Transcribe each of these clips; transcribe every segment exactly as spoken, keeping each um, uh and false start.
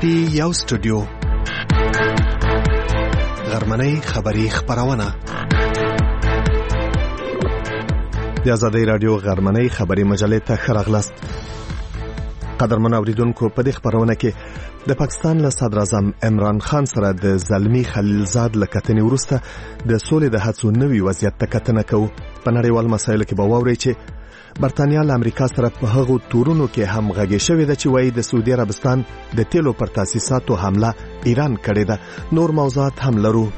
ټي یو سټوډیو غرمنۍ خبری خبرونه د آزادۍ رادیو غرمنۍ خبری مجلې ته خراغلاست. قدرمن اوریدونکو، په دې خبرونه کې د پاکستان له صدر اعظم عمران خان سره د زلمی خلیلزاد له کتنې وروسته د سولې د هڅو نوي وضعیت ته کتنه کوو. په نړیوال مسایلو کې به واورئ چې برتانیا له امریکا سره په هغو تورونو کې هم غږی شوې ده چې وایي د سعودي عربستان د تیلو پر تاسیساتو حمله ایران کړې ده. نور موضوعات هم لرو.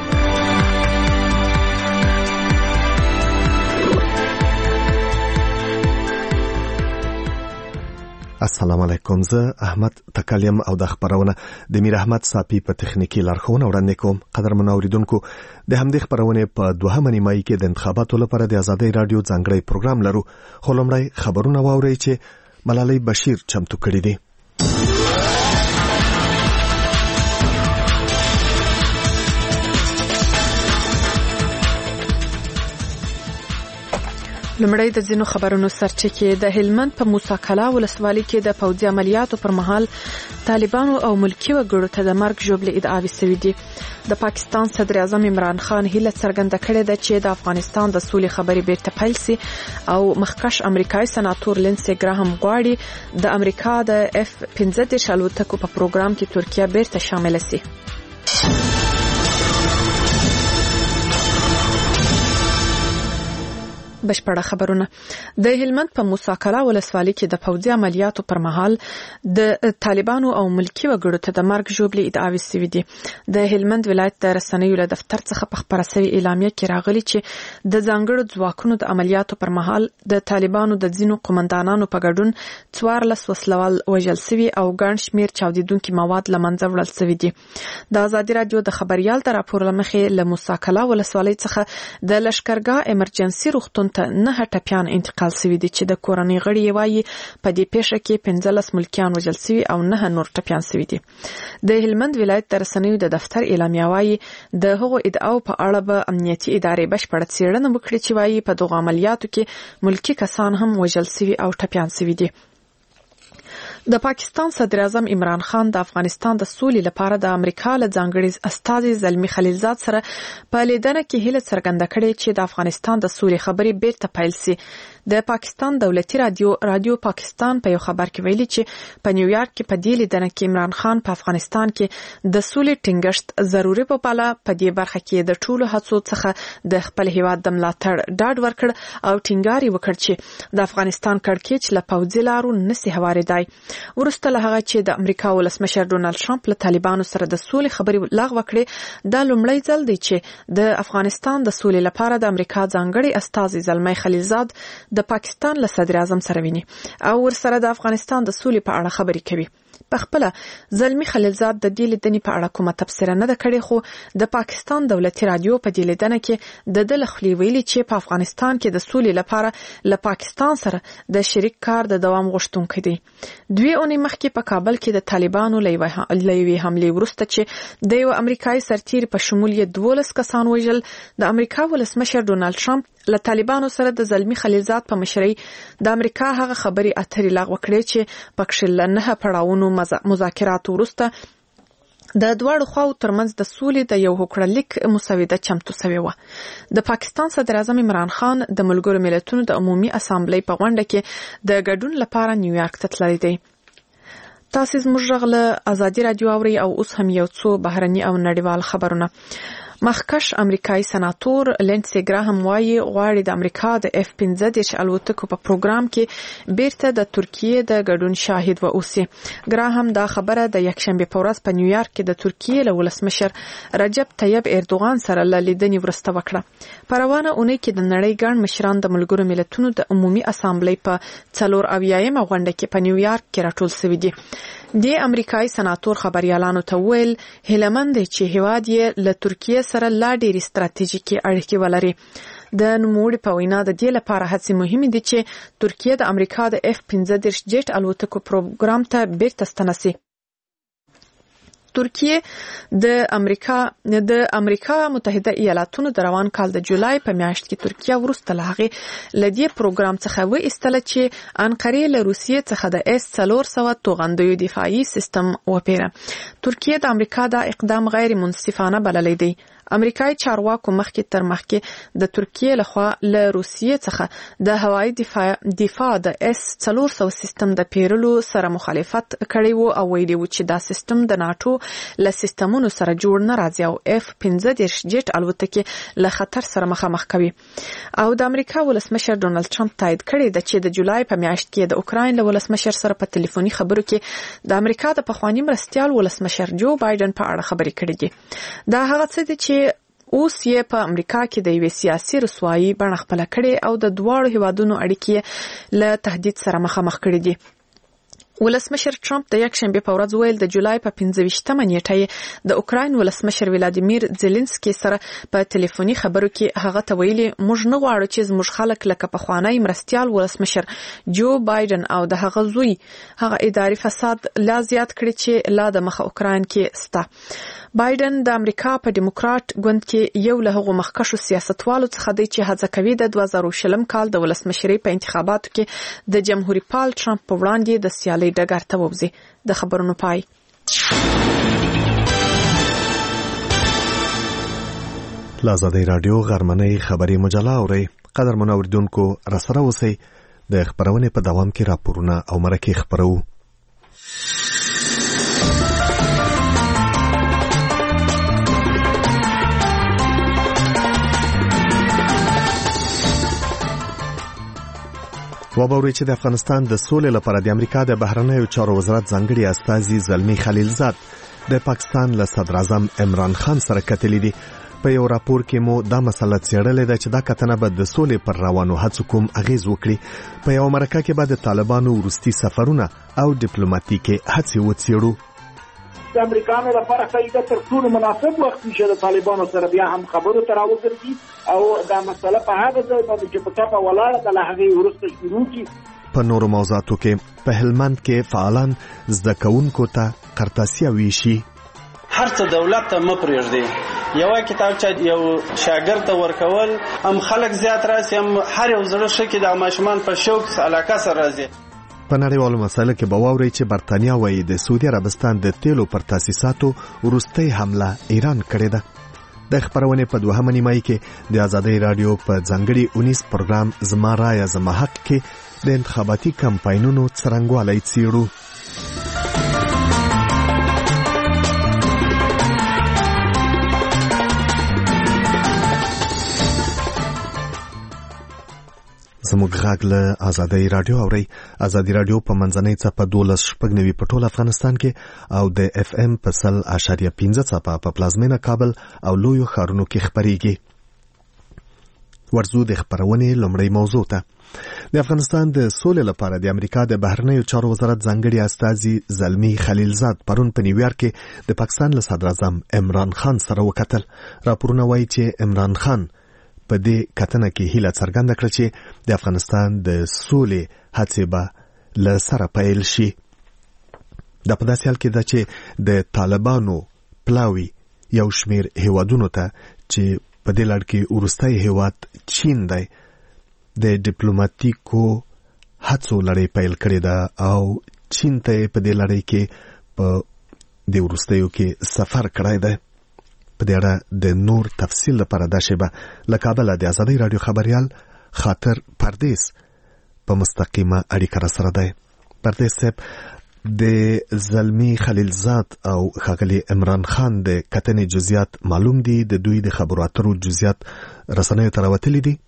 السلام علیکم، زه احمد تکلیم او د خبرونه د میر احمد صافی په تخنیکی لارښوونه وړاندې کوم. قدرمن اوریدونکو، د همدې خبرونه په دوهمه نیمایي کې د انتخاباتو لپاره د آزادۍ رادیو ځانګړی پروګرام لرو. خو لومړی خبرونه واورئ چې ملالۍ بشیر چمتو کړي دي. لمړی د ځینو خبرونو سرچکه د هلمند په موسی کلا ولسوالۍ کې د پوځي عملیاتو پر مهال طالبانو او ملکی وګړو ته د مرګ ژوبلې ادعاوې شوې دي. د پاکستان صدر اعظم عمران خان هیله څرګنده کړې ده چې د افغانستان د سولې خبرې بیرته پیل شي او مخکښ امریکایي سناتور لینسي ګراهم غواړي د امریکا د اف پنځه دېرش الوتکو په پروګرام کې ترکیه بیرته شامل شي. بشپړه خبرونه. د هلمند په موسی کلا ولسوالۍ کې د پوځي عملیاتو پر مهال د طالبانو او ملکی وګړو ته د مرګ ژوبلې ادعاوې شوې دي. د هلمند ولایت د رسنیو له دفتر څخه په خبره شوی اعلامیه کې راغلي چې د ځانګړو ځواکونو د عملیاتو پر مهال د طالبانو د ځینو قومندانانو په ګډون څوارلس وسلوال وژل شوي او ګڼ شمېر چاودیدونکي مواد له منځه وړل شوي دي. د آزادۍ رادیو د خبریال د راپور له مخې له موسی کلا ولسوالۍ څخه د لشکرګاه ایمرجنسي روغتون نه ټپيان انتقال شوی دي چې د کورنۍ غړي وایي په دې پیښه کې پنځلس ملکیان وژل شوي او نه نور ټپيان شوي دي. د هلمند ولایت د رسنیو د دفتر اعلامیه وایي د هغو ادعاو په اړه به امنیتي ادارې بشپړه څېړنه وکړي چې وایي په دغو عملیاتو کې ملکی کسان هم وژل شوي او ټپيان شوي دي. د پاکستان صدر اعظم عمران خان د افغانستان د سولې لپاره د امریکا له ځانګړي استازي زلمی خلیلزاد سره په لیدنه کې هیله څرګنده کړې چې د افغانستان د سولې خبرې بیرته پیل شي. د پاکستان دولتي رادیو رادیو پاکستان په یو خبر کې ویلي چې په نیویارک کې په دې لیدنه کې عمران خان په افغانستان کې د سولې ټینګښت ضروري په پاله په دې برخه کې د ټولو هڅو څخه د خپل هیواد د ملاتړ ډاډ ورکړ او ټینګار وکړ چې د افغانستان کړکېچ له پوځي لارو نسي هواریدای. ورسته له هغه چې د امریکا ولسمشر ډونالد ټرمپ له طالبانو سره د سولې خبرې لغوه کړې، دا لومړی ځل دی چې د افغانستان د سولې لپاره د امریکا ځانګړي استازي زلمی خلیلزاد د پاکستان له صدر اعظم سره ویني او ورسره د افغانستان د سولې په اړه خبرې کوي. په خپل زلمی خلیلزاد د دې لیدنې په اړه کومه تبصره نه ده کړې، خو د پاکستان دولتي رادیو په دې لیدنه کې د د لخلي ویلي چې په افغانستان کې د سولې لپاره له پاکستان سره د شریک کار د دوام غوښتونکي دي. دوی اونۍ مخکې په کابل کې د طالبانو له یوې حملې وروسته چې د یو امریکایي سرتیري په شمول یې دولس کسان وژل، د امریکا ولسمشر ډونالد ټرمپ له طالبانو سره د زلمی خلیلزاد په مشرۍ د امریکا هغه خبري اترې لغوه کړې چې پکښې له نه پړاوونو مذاکرات وروسته د دواړو خواو ترمنځ د سولې د یو هوکړلیک مسوده چمتو شوې وه. د پاکستان صدر اعظم عمران خان د ملګرو ملتونو د عمومي اسامبلۍ په غونډه کې د ګډون لپاره نیویارک ته تللی دی. تاسو زموږ غږ له آزادۍ رادیو اورئ او اوس هم یو څو بهرني او نړیوال خبرونه. مخکښ امریکایي سناتور لینسي ګراهم وایي غواړي د امریکا د اف پنځه دېرش الوتکو په پروګرام کې بیرته د ترکیې د ګډون شاهد و اوسي. ګراهم دا خبره د یکشنبه په ورځ په نیویارک کې د ترکیې له ولسمشر رجب طیب اردوغان سره له لیدنې وروسته وکړه. په روانه اونۍ کې د نړۍ ګڼ مشران د ملګرو ملتونو د عمومي اسامبلۍ په څلور اویایمه غونډه کې په نیویارک کې راټول شوي دي. د امریکایي سناتور خبريالانو ته ویل هیلمند چې هیواد یې له ترکیې سره لا ډېرې ستراتیژیکي اړیکې ولري. د نوموړي په وینا د دې لپاره هڅې مهمې دي چې ترکیه د امریکا د اف پنځه دېرش جیټ الوتکو پروګرام ته بیرته ستنه شي. ترکیه د امریکا د امریکا متحده ایالاتونو د روان کال د جولای په میاشت کې ترکیه ورسته لغې لدی پروګرام څخه و استل چې انقره له روسیې څخه د اس څلور سوه توغندیو دفاعي سیستم وپیره. ترکیه د امریکا د اقدام غیر منصفانه بللی دی. امریکایي چارواکو مخکې تر مخکې د ترکیه لخوا له روسیې څخه د هوایي دفاع دفاع د اس څلور سوه سیستم د پیرلو سره مخالفت کړی وو او ویلي وو چې دا سیستم د ناتو له سیستمونو سره جوړ نه راځي او اف پنځه دېرش جیټ الوتکې له خطر سره مخامخ کوي. او د امریکا ولسمشر ډونالد ټرمپ تایید کړی دی چې د جولای په میاشت کې د اوکراین له ولسمشر سره په ټلیفوني خبرو کې د امریکا د پخوانی مرستیال ولسمشر جو بایدن په اړه خبرې کړې دي. دا هغه څه دي چې اوس یې په امریکا کې د یوې سیاسي رسوایي بڼه خپله کړې او د دواړو هیوادونو اړیکې له تهدید سره مخامخ کړي دي. ولسمشر ټرمپ د یکشنبې په ورځ ویل د جولای په پنځه ویشتمه نیټه د اوکراین ولسمشر ولادیمیر زيلنسکي سره په ټلیفوني خبرو کې هغه ته ویلي موږ نه غواړو چې زموږ خلک لکه پخوانی مرستیال ولسمشر جو بایدن او د هغه زوی هغه اداري فساد لا زیات کړي چې لا د مخه اوکراین کې ستا. بایدن د امریکا په ډیموکرات ګوند کې یو له هغو مخکښو سیاستوالو څخه دی چې هڅه کوي د دوه زره شلم کال د ولسمشرۍ په انتخاباتو کې د جمهوریت پال ټرمپ په وړاندې د سیالۍ ډګر ته ووځي. د خبرونو پای. له ازادۍ راډیو غرمنۍ خبري مجله اورئ. قدرمنو اوریدونکو راسره اوسئ. د خبرونې په دوام کې راپورونه او مرکې خبرو. وبوري چې د افغانستان د سولې لپاره د امریکا د بهرنیو چارو وزارت ځانګړي استازي زلمی خلیلزاد د پاکستان له صدر اعظم عمران خان سره کتلې دي. په یو راپور کې مو دا مسله څېړلې ده چې دا کتنه به د سولې پر روانو هڅو کوم اغیز وکړي. په یو مرکه کې به د طالبانو وروستي سفرونه او ډیپلوماټیکي هڅې وڅېړو. د امریکانو لپاره خیلی تر ټولو مناسب وخت چې د طالبانو سره بیا هم خبرو ته راوګرځي او دا مسله په هغه ځای باندې چې په ټاپه ولاړه ده له هغې وروسته شروع کړي. په نورو موضوعاتو کې په هلمند کې فعالان زده کوونکو ته قرطاسیه ویشي. هر څه دولت ته مه پرېږدي. یوه کتابچه یو شاګرد ته ورکول هم خلک زیات راسي هم هر یو زړه ښه کې د ماشومان په شوق علاقه سره راځي. په نړیوالو مسایلو کې به واورئ چې برتانیا وایي د سعودي عربستان د تیلو پر تاسیساتو وروستۍ حمله ایران کړې ده. د خبرونې په دوهمه نیمایي کې د ازادۍ راډیو په ځانګړي اونیس پروګرام زما رایه زما حق کې د انتخاباتي کمپاینونو څرنګوالی څېړو. زموږ غږ له ازادۍ راډیو اورئ. ازادۍ راډیو په منځنۍ څپه دولس شپږ نوي په ټول افغانستان کې او د اف ام په سل اشاریه پنځه څپه په پلازمینه کابل او لویو ښارونو کې خپریږي. ورځو د خبرونې لومړی موضوع ته. د افغانستان د سولې لپاره د امریکا د بهرنیو چارو وزارت ځانګړي استازي زلمی خلیلزاد پرون په نیویارک کې د پاکستان له صدر اعظم عمران خان سره وکتل. راپورونه وایي چې عمران خان په دې کتنه کې هیله څرګنده کړه چې د افغانستان د سولې هڅې به له سره پیل شي. دا په داسې حال کې ده چې د طالبانو پلاوي یو شمیر هیوادونو ته چې په دې لړ کې وروستی هیواد چین دی د ډیپلوماټیکو هڅو لړۍ پیل کړې ده او چین ته په دې لړۍ کې په دې وروستیو کې سفر کړی دی. په دې اړه د نور تفصیل لپاره دا شیبه له کابل د ازادۍ راډیو خبريال خاطر پردیس په مستقیمه اړیکه را سره دی. پردیس صاحب، د زلمی خلیلزاد او ښاغلي عمران خان د کتنې جزئیات معلوم دي؟ د دوی د خبرو اترو جزئیات رسنیو ته راوتلي دي؟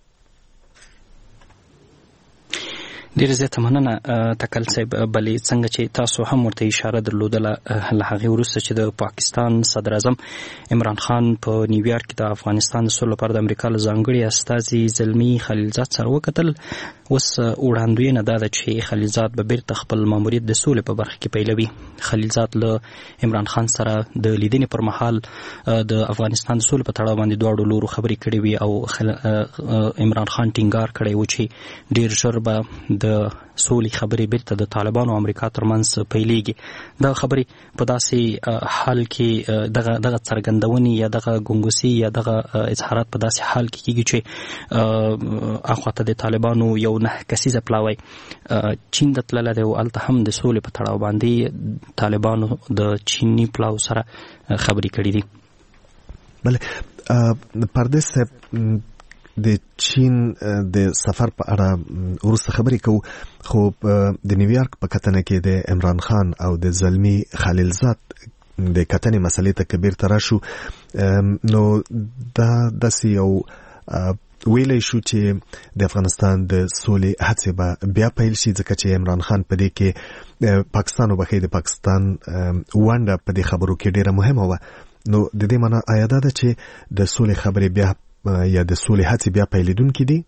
ډیره زیاته مننه تکل صاحب. بلې څنګه چې تاسو هم ورته اشاره درلودله له هغې وروسته چې د پاکستان صدر اعظم عمران خان په نیویارک کې د افغانستان د سولې لپاره د امریکا له ځانګړي استازي زلمی خلیلزاد سره وکتل. اوس وړاندوینه دا ده چې خلیلزاد به بیرته خپل ماموریت د سولې په برخه کې پیلوي. خلیلزاد له عمران خان سره د لیدنې پر مهال د افغانستان د سولې په تړاو باندې دواړو لورو خبرې کړې وي او عمران خان ټینګار کړی و چې ډیر ژر به د سولې خبرې بیرته د طالبانو او امریکا ترمنځ پیلېږي. دا خبرې په داسې حال کې دغه دغه څرګندونې یا دغه ګنګوسي یا دغه اظهارات په داسې حال کې کېږي چې اخواته د طالبانو یو نه کسیزه پلاوی چین د تللی دی او هلته هم د سولې په تړاو باندې طالبانو د چیني پلاو سره خبرې کړي دي. بله پردیس صاحب د چین د سفر په اړه وروسته خبرې کوو، خو د نیویارک په کتنه کې د عمران خان او د زلمی خلیلزاد د کتنې مسلې ته کبیر ته راشو، نو دا داسې یو ویلی شو چې د افغانستان د سولې هڅې به بیا پیل شي، ځکه چې عمران خان په دې کې پاکستان وبخښئ د پاکستان ونډه په دې خبرو کې ډیره مهمه وه. نو د دې معنی آیا دا ده چې د سولې خبرې بیا یا د سولې هڅې بیا پیلېدونکې دي؟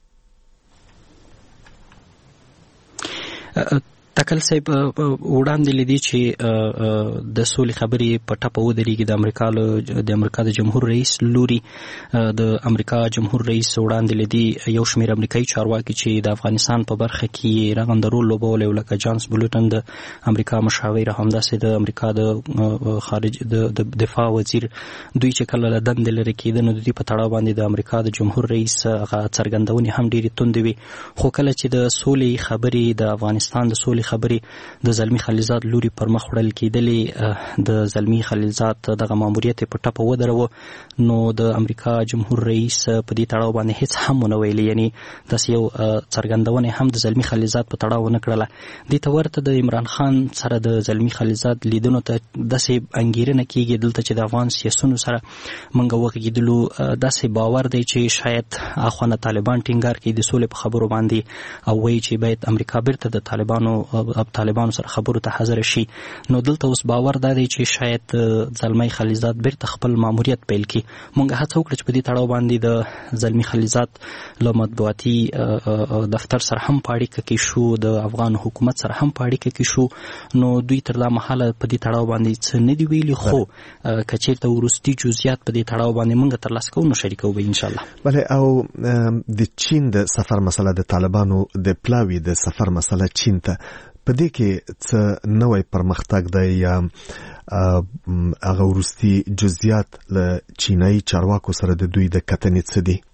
تکل صاحب وړاندې لیدي چې د سولې خبرې په ټپه ودرېږي. د امریکا د امریکا د جمهور رئیس لوري د امریکا جمهور رئیس وړاندې لیدي یو شمېر امریکایي چارواکي چې د افغانستان په برخه کې رغنده رول لوبولی، لکه جانس بولټن د امریکا مشاور، همداسې د امریکا د خارج د دفاع وزیر، دوی چې کله له دندې لرې کېده نو د دوی په تړاو باندې د امریکا د جمهور رئیس هغه څرګندونې هم ډېرې توندې وي. خو کله چې د سولې خبرې د افغانستان د سولې خبرې د زلمی خلیلزاد لوري پر مخ وړل کېدلې، د زلمی خلیلزاد دغه ماموریت په ټپه ودروه، نو د امریکا جمهور رئیس په دې تړاو باندې هیڅ هم ونه ویلي، یعنی داسې یو څرګندونه هم د زلمی خلیلزاد په تړاو ونه کړله. دې ته ورته د عمران خان سره د زلمی خلیلزاد لیدنو ته داسې انګېرنه کېږي دلته چې د افغان سیاسونو سره موږ وغږېدلو، داسې باور دی چې شاید اخوانه طالبان ټینګار کوي د سولې په خبرو باندې او وایي چې باید امریکا بیرته د طالبانو اب طالبانو سره خبرو ته حاضر شي. نو دلته اوس باور دا دی چې شاید زلمی خلیلزاد بیرته خپل ماموریت پیل کړي. موږ هڅه وکړه چې په دې تړاو باندې د زلمی خلیلزاد له مطبوعاتي دفتر سره هم په اړیکه کې شو، د افغان حکومت سره هم په اړیکه کې شو، نو دوی تر دا مهاله په دې تړاو باندې څه نه دي ویلي، خو که چېرته وروستي جزئیات په دې تړاو باندې موږ ترلاسه کوو نو شریکوو به انشاءالله. بله، او د چین د سفر مسله، د طالبانو د پلاوي د سفر مسله چین ته په دې کې څه نوی پرمختګ دی یا هغه وروستي جزئیات له چینایي چارواکو سره د دوی د کتنې څه دي؟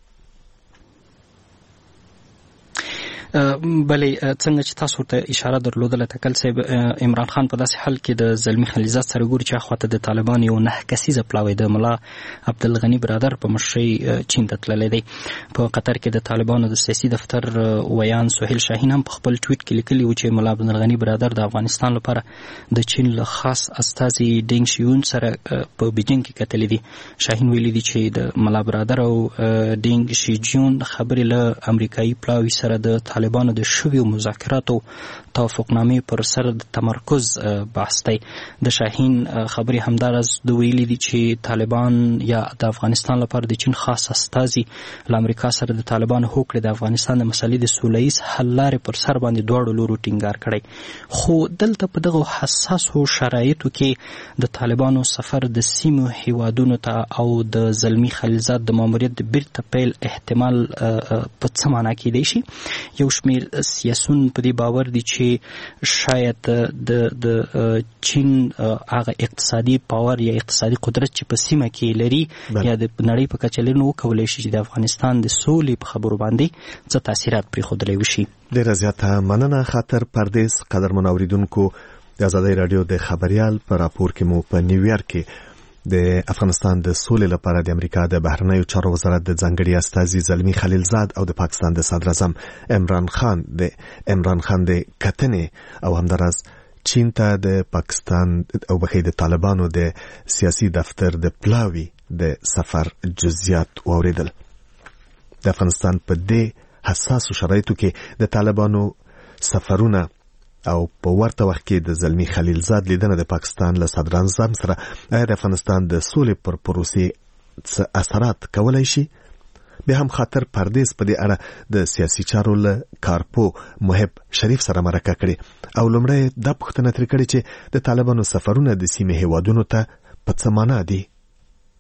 بلې څنګه چې تاسو ورته اشاره درلودله تکل صاحب، عمران خان په داسې حال کې د زلمی خلیلزاد سره ګوري چې اخواته د طالبان یو نه کسیزه پلاوی د ملا عبدالغني برادر په مشرۍ چین ته تللی دی. په قطر کې د طالبانو د سیاسي دفتر ویان سهیل شاهین هم په خپل ټویټ کې لیکلي و چې ملا عبدالغني برادر د افغانستان لپاره د چین له خاص استازي ډینګ شیون سره په بیجینګ کې کتلي دي. شاهین ویلي دي چې د ملا برادر او ډینګ شیجون خبرې له امریکایي پلاوي سره د طالبانو د شویو مذاکراتو توافقنامې پر سر د تمرکز بحث دی. د شاهین خبرې همدارس د ویلي دي چې طالبان یا د افغانستان لپاره د چین خاص استازي له امریکا سره د طالبانو هوکړې د افغانستان د مسلې د سوله ییز حل لارې پر سر باندې دواړو لورو ټینګار کړی. خو دلته په دغه حساسو شرایطو کې د طالبانو سفر د سیمو هیوادونو ته او د زلمی خلیلزاد د ماموریت د بیرته پیل احتمال په څه معنا کېدی شي؟ یو شمیر سیاسون په دې باور دي چې شاید د د چین هغه اقتصادي پاور یا اقتصادي قدرت چې په سیمه کې لري یا د نړۍ په کچه لري، نو وکولی شي چې د افغانستان د سولې په خبرو باندې څه تاثیرات پرېښودلی وشي. ډېره زیاته مننه خاطر پردیس. قدرمن اورېدونکو، د ازادۍ راډیو د خبریال په راپور کې مو په نیویارک کې د افغانستان د سولې لپاره د امریکا د بهرنیو چارو وزارت د ځانګړي استازي زلمی خلیلزاد او د پاکستان د صدر اعظم عمران خان د عمران خان د کتنې او همداراز چین ته د پاکستان او بخې د طالبانو د سیاسي دفتر د پلاوي د سفر جزئیات واوریدل. د افغانستان په دې حساسو شرایطو کې د طالبانو سفرونه او په ورته وخت کې د زلمی خلیلزاد لیدنه د پاکستان له صدر اعظم سره آیا د افغانستان د سولې پر پروسې څه اثرات کولی شي؟ بیا هم خاطر پردیس په دې اړه د سیاسي چارو له کارپو محب شریف سره مرکه کړې او لومړی دا پوښتنه ترې کړې چې د طالبانو سفرونه د سیمې هیوادونو ته په څه معنا دي؟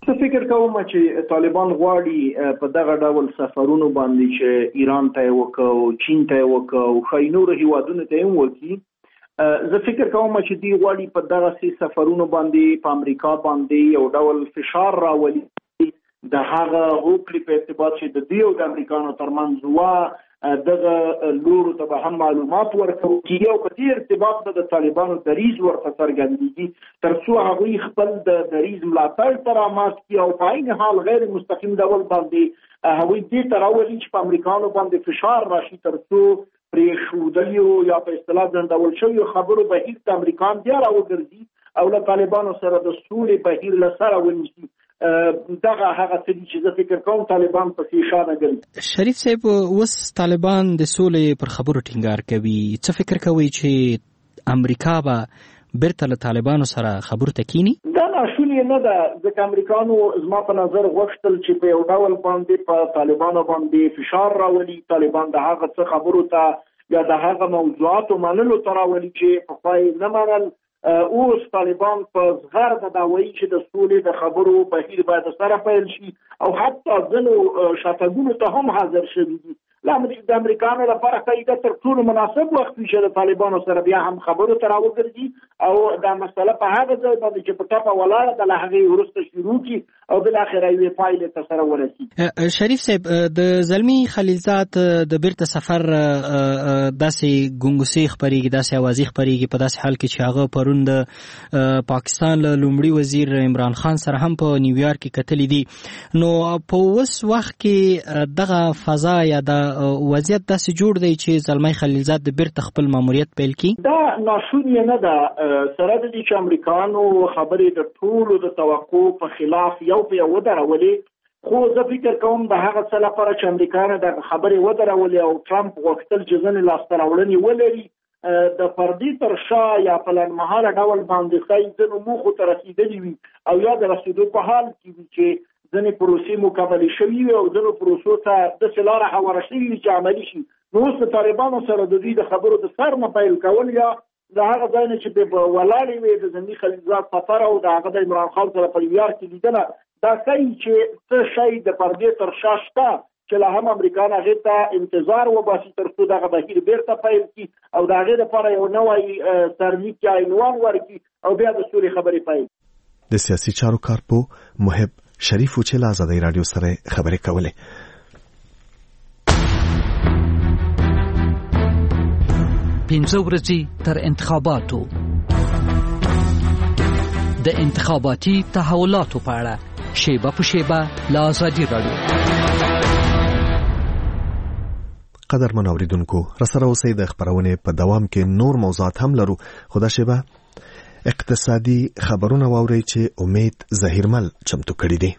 زه فکر کوم چې طالبان غواړي په دغه ډول سفرونو باندې چې ایران ته وکړو، چین ته وکړو، خو نور هیوادونو ته هم وکړي. زه فکر کوم چې دی غواړي په دغه سي سفرونو باندې په امریکا باندې یو ډول فشار راولي د هغه هوکړې په ارتباط چې د دې او د امریکانو ترمنځ وا دغه لورو ته به هم معلومات ورکړو چې یو په دې ارتباط د طالبانو دریز ورته څرګندېږي تر څو هغوی خپل د دریز ملاتړ ته رامات کړي او په عین حال غیر مستقیم ډول باندې هغوی دې ته راولي چې په امریکانو باندې فشار راشي تر څو پرې ښودلیو یا په اصطلاح ځنډول شویو خبرو بهیر د امریکان بیا راوګرځي او له طالبانو سره د سولې بهیر له سره ونیسي. دغه هغه څه دي چې زه فکر کوم طالبان پسې اشاره کوي. شریف صاحب، اوس طالبان د سولې پر خبرو ټینګار کوي، څه فکر کوي چې امریکا به بیرته له طالبانو سره خبرو ته کینی؟ دا ناشونې نه ده، ځکه امریکانو زما په نظر غوښتل چې په یو ډول باندې په طالبانو باندې فشار راولي، طالبان د هغه څه خبرو ته یا د هغه موضوعاتو منلو ته راولي چې پخوای نه منل. اوس طالبان په زغر د داوی چې د سولې د خبرو بهیر باید سره پیل شي او حتی ځینو شاتګونو ته هم حاضر شوي دي. لامل د امریکانو لپاره قاعده تر ټولو مناسب وخت چې د طالبانو سره بیا هم خبرو ته راوګرځي او دا مسله په هغه ځای باندې چې په ټاپه ولاړه د هغې وروسته شروع کړي او بالاخره یوې پایلې ته سره ورسي. شریف صاحب، د زلمی خلیلزاد د بیرته سفر داسې ګونګوسې خپرېږي، داسې اوازې خپرېږي په داسې حال کې چې هغه پرون د پاکستان له لومړي وزیر عمران خان سره هم په نیویارک کې کتلي دي. نو په اوس وخت کې دغه فضا یا د وضعیت داسې جوړ دی چې زلمی خلیلزاد د بیرته خپل ماموریت پیل کړي؟ دا ناشونې نه ده، سره د دې چې امریکانو خبرې د ټولو د توقع په خلاف یو په یو ودرولې، خو زه فکر کوم د هغه څه لپاره چې امریکانو د خبرې ودرولې او ټرمپ غوښتل چې ځینې لاسته راوړنې ولري د فردي تر شا یا په لنډمهاله ډول باندې ښایي ځینو موخو ته رسېدلي وي او یا د رسېدو په حال کې وي چې ځینې پروسې مکملې شوي وي او ځینو پروسو ته داسې لاره هواره شوي وي چې عملي شي. نو اوس د طالبانو سره د دوی د خبرو د سر نه پیل کول یا د هغه ځای نه چې به ولاړې وي د زلمي خلیلزاد سفر او د هغه د عمران خان سره په نیویارک کې لیدنه، دا ښایي چې څه شی د پردې تر شا شته چې لا هم امریکان هغې ته انتظار وباسي تر څو دغه بهیر بیرته پیل کړي او د هغې لپاره یو نوی سرلیک یا عنوان ورکړي او بیا د سولې خبرې پیل. د سیاسي چارو کارپوه محب شریف و چې له ازادۍ راډیو سره خبرې کولې. پنځه ورځې تر انتخاباتو، د انتخاباتي تحولاتو په اړه شیبه په شیبه له ازادۍ راډیو. قدرمن اوریدونکو، راسره اوسئ. د خبرونې په دوام کې نور موضوعات هم لرو، خو دا شیبه اقتصادي خبرونه واورئ چې امید ظهیرمل چمتو کړي دي.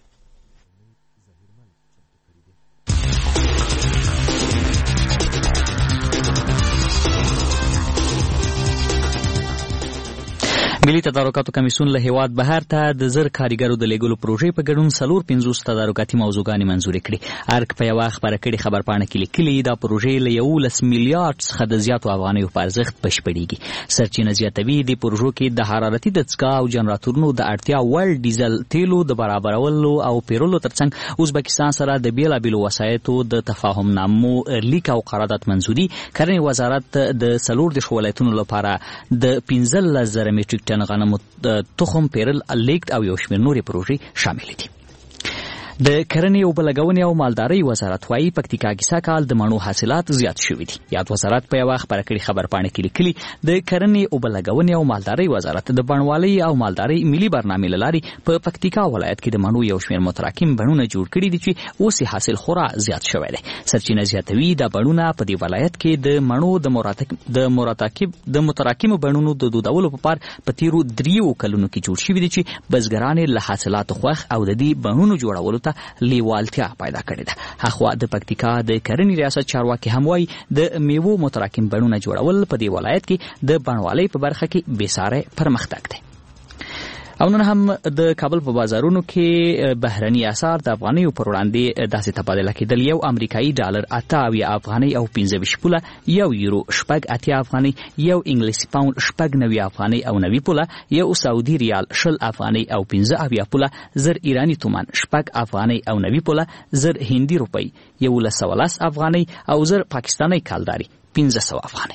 ملي تدارکاتو کمیسیون له هیواد بهر ته د زر کارګرو د لیږلو پروژې په ګډون څلور پنځوس تدارکاتي موضوعګانې منظورې کړې. ارګ په یوه خپره کړې خبرپاڼه کې لیکلي دا پروژې له یولس میلیارډ څخه د زیاتو افغانیو په ارزښت بشپړېږي. سرچینه زیاتوي د پروژو کې د حرارتي دستګاه او جنراتورونو د اړتیا وړ ډیزل تیلو د برابرولو او پیرولو ترڅنګ ازبکستان سره د بیلابیلو وسایطو د تفاهم نامو لیک او قرارداد منظوري. کرنې وزارت د څلور دېرش ولایتونو لپاره د پنځلس زره میټریک ټن غنمو تخم پیرل لیږد او یو شمېر نورې پروژې شاملې دي. د کرنې او بلګونې او مالدارۍ وزارت وايي پکتیکا کې سږ د مڼو حاصلات زیات شوي دي. یاد وزارت په یوه خبره کړې خبرپاڼه کې لیکلي د کرنې او بلګونې او مالدارۍ وزارت د بڼوالۍ او مالدارۍ ملي برنامې له لارې په پکتیکا ولایت کې د مڼو یو شمېر متراکم بڼونه جوړ کړي دي چې اوس یې حاصل خورا زیات شوی دی. سرچینه زیاتوي دا بڼونه په دې ولایت کې د مڼو د مراتب د مراتب د متراکمو بڼونو د دودولو په پار په تیرو دریو کلونو کې جوړ شوي دي چې بزګران له حاصلاتو خوښ او د دې بڼونو جوړولو ته لیوالتیا پیدا کړې ده. هغه د پکتیکا د کرنې ریاست چارواکي هم وايي د میوو متراکم بڼونه جوړول په دې ولایت کې د بڼوالۍ په برخه کې بېساری پرمختګ دی. او نن هم د کابل په بازارونو کې بهرني اسعار د افغانیو پر وړاندې داسې تبادله کېدل. یو امریکایي ډالر اته اویا افغانۍ او پنځه ویشت پوله، یو یورو شپږ اتیا افغانۍ، یو انګلیسي پاوند شپږ نوي افغانۍ او نوي پوله، یو سعودي ریال شل افغانۍ او پنځه اویا پوله، زر ایرانی تومان شپږ افغانۍ او نوي پوله، زر هندي روپۍ یولس سوه لس افغانۍ او زر پاکستاني کالداري پنځه سوه افغانۍ.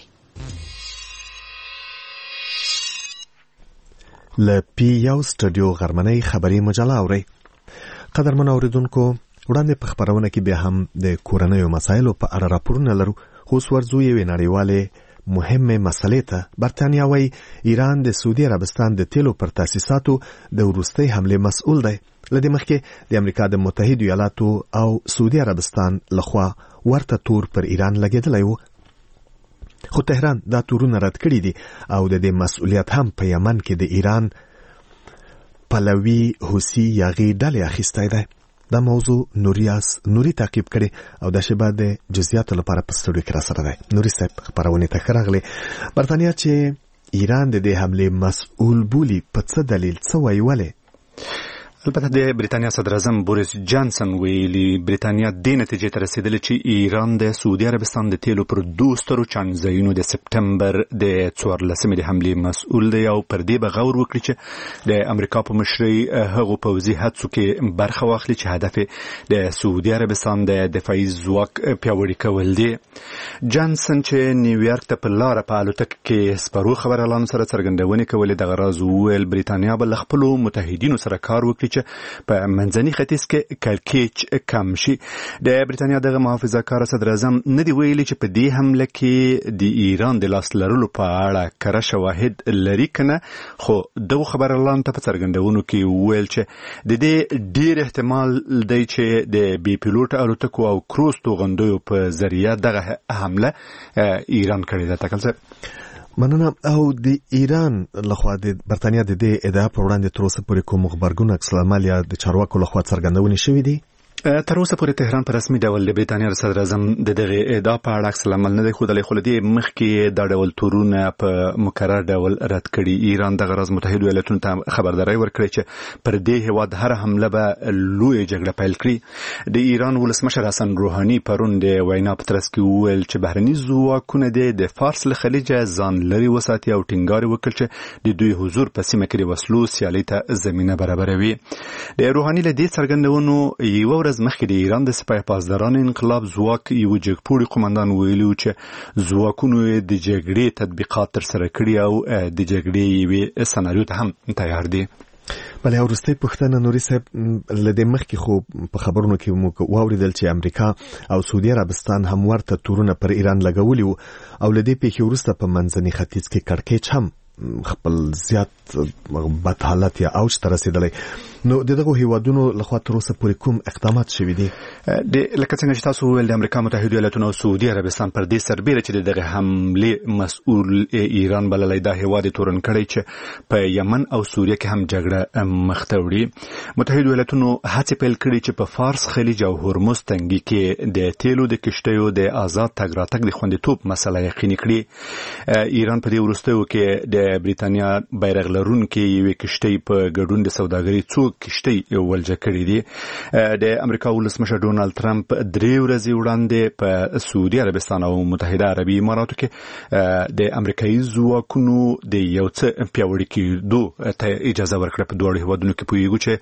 ل پی یو سټډیو غرمنۍ خبري مجله اوري. قدرمن اوریدونکو، وړاندې په خبرونه کې به هم د کورنیو مسایلو په اړه راپورونه لرو، خو ورځو یې نړیواله مهمه مسلې ته. برتانیا وايي ایران د سعودي عربستان د تیلو پر تاسیساتو د وروستۍ حمله مسؤل دی. لدې مخکې د امریکا د متحده ایالاتو او سعودي عربستان لخوا ورته تور پر ایران لګیدلی و، خو تهران دا تورونه رد کړي دي او د دې مسؤلیت هم په یمن کې د ایران پلوي حوثي یاغي ډلې اخیستی دی. دا موضوع نوریاس نوري تعقیب کړي او د شبا د جزئیاتو لپاره په سټوډیو کې را سره دی. نوري صاحب خبرونه ته راغلي. برتانیا چې ایران د دې حمله مسؤل بولي، په څه دلیل څه وایي؟ البته د بریتانیا صدر اعظم بوریس جانسن ویلي بریتانیا د نتیجې ته رسیدلې چې ایران د سعودي عربستان د تیلو پر دوه سترو چانزایونو د سپټمبر د څوارلسمې د حملې مسؤل دی او پر دې به غور وکړي چې د امریکا په مشرۍ هغو پوځي هڅو کې برخه واخلي چې هدف د سعودي عربستان د دفاعي ځواک پیاوړي کول دی. جانسن چې نیویارک ته په لاره په الوتکه کې سپارو خبريالانو سره څرګندونې کولې دغه راز وویل بریتانیا به له خپلو متحدینو سره کار وکړي په منځني ختیځ کې کړکېچ کم شي. د بریتانیا دغه محافظه کار صدر اعظم نه دی ویلي چې په دې حمله کې د ایران د لاس لرلو په اړه کره شواهد لري کنه، خو دغه خبريالانو ته په څرګندونو کې ویل چې د دې ډیر احتمال دی چې د بي پیلوټ الوتکو او کروز توغندیو په ذریعہ دغه حمله ایران کړې ده. تکل څه مننه. او د ایران لخوا د برتانیا د دې ادعا په وړاندې تر اوسه پورې کوم خبرګون عکس العمل یا د چارواکو لخوا څرګندونې شوې دي؟ تر اوسه پورې تهران په رسمي ډول د بریتانیا صدر اعظم د دغه ادعا په اړه عکس العمل نه دی ښودلی، خو له دې مخکې دا ډول تورونه په مکرر ډول رد کړي. ایران دغه راز متحده ایالاتونو ته خبرداری ورکړې چې پر دې هیواد هر حمله به لویه جګړه پیل کړي. د ایران ولسمشر حسن روحاني پرون د وینا په ترڅ کې وویل چې بهرني ځواکونه د فارس له خلیجه ځان لرې وساتي او ټینګار وکړي چې د دوی حضور په سیمه کې د وسلو سیالۍ ته زمینه برابروي. د روحاني له دې څرګندونو یو ورځ مخکې د ایران د سپاه پاسدارانو انقلاب ځواک یو جګپوړي قومندان ویلي چې ځواکونو د جګړې تطبیقات ترسره کړي او د جګړې یوې سناریو ته هم تیار دي. بلې وروستۍ پوښتنه نوري صاحب، له دې مخکې خو په خبرونو کې موږ واوریدل چې امریکا او سعودي عربستان هم ورته تورونه پر ایران لګولي وو او له دې پیښې وروسته په منځني ختیځ کې کړکېچ هم خپل زیات بد حالت یا اوج ته رسیدلی. نو دغه هیوادونو لخوا تر اوسه پورې کوم اقدامات شوي دي؟ د لکه څنګه چې تاسو وویل د امریکا متحده ایالاتونو او سعودي عربستان پر دې سربېره چې دغه حمله مسؤل ایران بللی دا هیواد تورن کړی چې په یمن او سوریه کې هم جګړه مخ ته وړي. متحده ایالاتونو هڅې پیل کړي چې په فارس خلیج او هرمز تنګي کې د تیلو د کشتیو د آزاد تګ راتګ د خوندیتوب مسله یقیني کړي. ایران په دې وروستیو کې د بریتانیا بیرغ لرونکي یوې کشتۍ په ګډون د سوداګرۍ څو کشتۍ ولجه کړې دي. د امریکا ولسمشر ډونالد ترامپ درې ورځې وړاندې په سعودي عربستان او متحده عربي اماراتو کې د امریکایي ځواکونو د یو څه پیاوړي کېدو ته اجازه ورکړه. په دواړو هیوادونو کې پوهیږو چې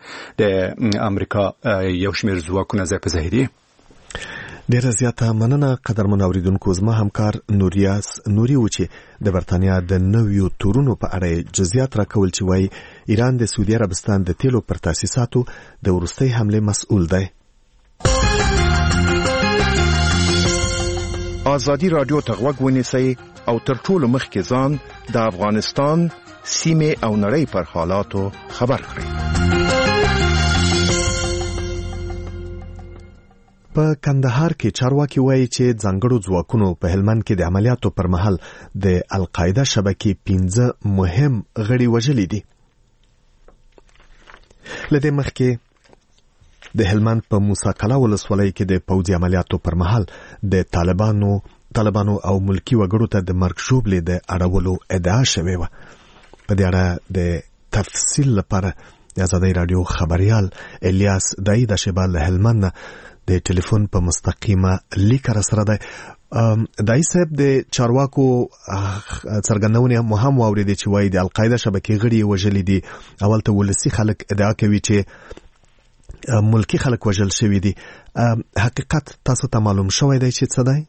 د امریکا یو شمېر ځواکونه ځای په ځای دي. ډیره زیاته مننه قدرمن اوریدونکو. زما همکار نوریاس نوري و چې د برتانیا د نویو تورونو په اړه جزئیات راکول چې وایي ایران د سعودي عربستان د تیلو پر تاسیساتو د وروستۍ حمله مسؤل دی. ازادي رادیو ته غوږ ونیسئ او تر ټولو مخکې ځان د افغانستان سیمې او نړۍ پر حالاتو خبر کړئ. په کندهار کې چارواکي وایي چې ځانګړو ځواکونو په هلمند کې د عملیاتو پر مهال د القاعده شبکې پنځه مهم غړي وژلي دي. لدې مخکې د هلمند په موسی کلا ولسوالۍ کې د پوځي عملیاتو پر مهال د طالبانو طالبانو او ملکی وګړو ته د مرګ ژوبلې د اړولو ادعا شوې وه. په دې اړه د تفصیل لپاره د آزادۍ رادیو خبريال الیاس دای د شیبال هلمند د ټلیفون په مستقیمه لیک را سره دی. دای صاحب د چارواکو څرګندونې هم هم واورېدې چې وایي د القاعده شبکې غړي وژلي دي. اول ته ولسی خلک ادعا کوي چې ملکی خلک وژل شوي دي. حقیقت تاسو ته معلوم شوی دی چې څه دی؟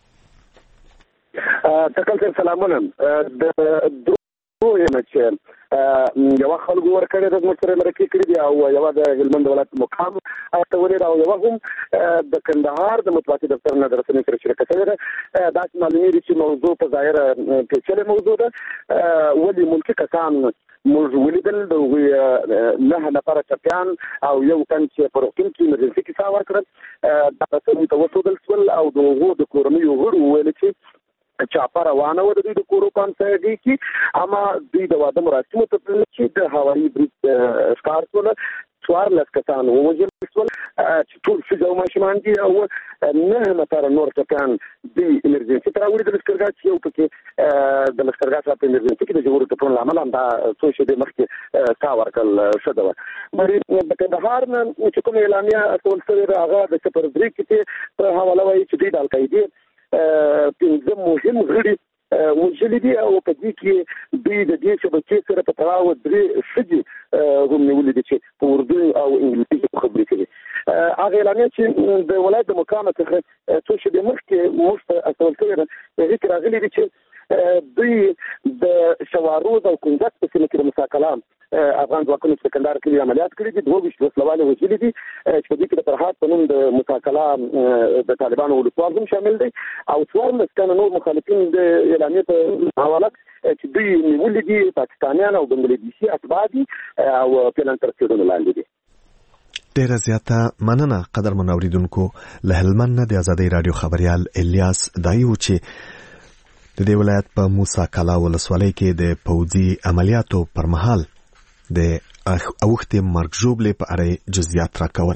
تکل سلامونه د دوه چې یو خلک ورکړي د مشر مرکه کړی دی او یو د هلمند ولایت مقام استولید او یو هم د کندهار د مطبوعاتي دفتر نه درسنه سره شرکت لري. دا معلومي دي چې موضوع په ظاهر پیچلې موضوع ده. ولې ملکی کسان موږ ولیدل د نه نفر چپیان او یو تن چې په روغتون کې ایمرجنسي کې څا ورکړل دا څه ته وسودل سول او دغه د کورنۍ غړو ویل چې چاپه روانه و د دوی د کورو کانسرټي کې اما دوی د واده مراسمو ته تلل چې د هوایي بریج ښکار سول څوارلس کسان ووژل سول چې ټول ښځې او ماشومان دي او نه نفره نور چپیان دوی ایمرجنسي ته راوړي د لښکرګاه چې یو پکې د لښکرګاه څخه په ایمرجنسي کې د ژورو ټپونو له امله همدا څو شېبې مخکې څا ورکړل ښه ده. د کندهار نه چې کومه اعلامیه استول شوې ده هغه د صفر درې کې په حواله وایي چې دوی د القاعدې پنځه مهم غړي وژلي دي او په دې کې دوی د دې شبکې سره په تړاو درې ښځې هم نیولې دي چې په اردو او انګلیسي خبرې کوي. هغه اعلامیه چې د ولایت د مقام څخه څو شېبې مخکې موږ ته استول شوې ده هغې کې راغلي دي چې دوی د شواروز او کنجد په سیمه کې د مساکلام افغان ځواکونو چې کندهار کې عملیات کړي دي. دوه ویشت وسلوالې وژلي دي چې په دې کې د فرهاد په نوم د مساکلام د طالبانو ولسوال هم شامل دی او څوارلس تنه نور مخالفین د اعلامیې په حواله چې دوی نیولي دي پاکستانیان او بنګلادیشي اتباع دي او پلان تر څېړنو لاندې دي. ډیره زیاته مننه قدرمن اوریدونکو. له هلمند نه د آزادۍ رادیو خبريال الیاس دایو چې د دې ولایت په موسی کلا ولسوالۍ کې د پوځي عملیاتو پر مهال د اوښتې مرګ ژوبلې په اړه جزئیات راکول.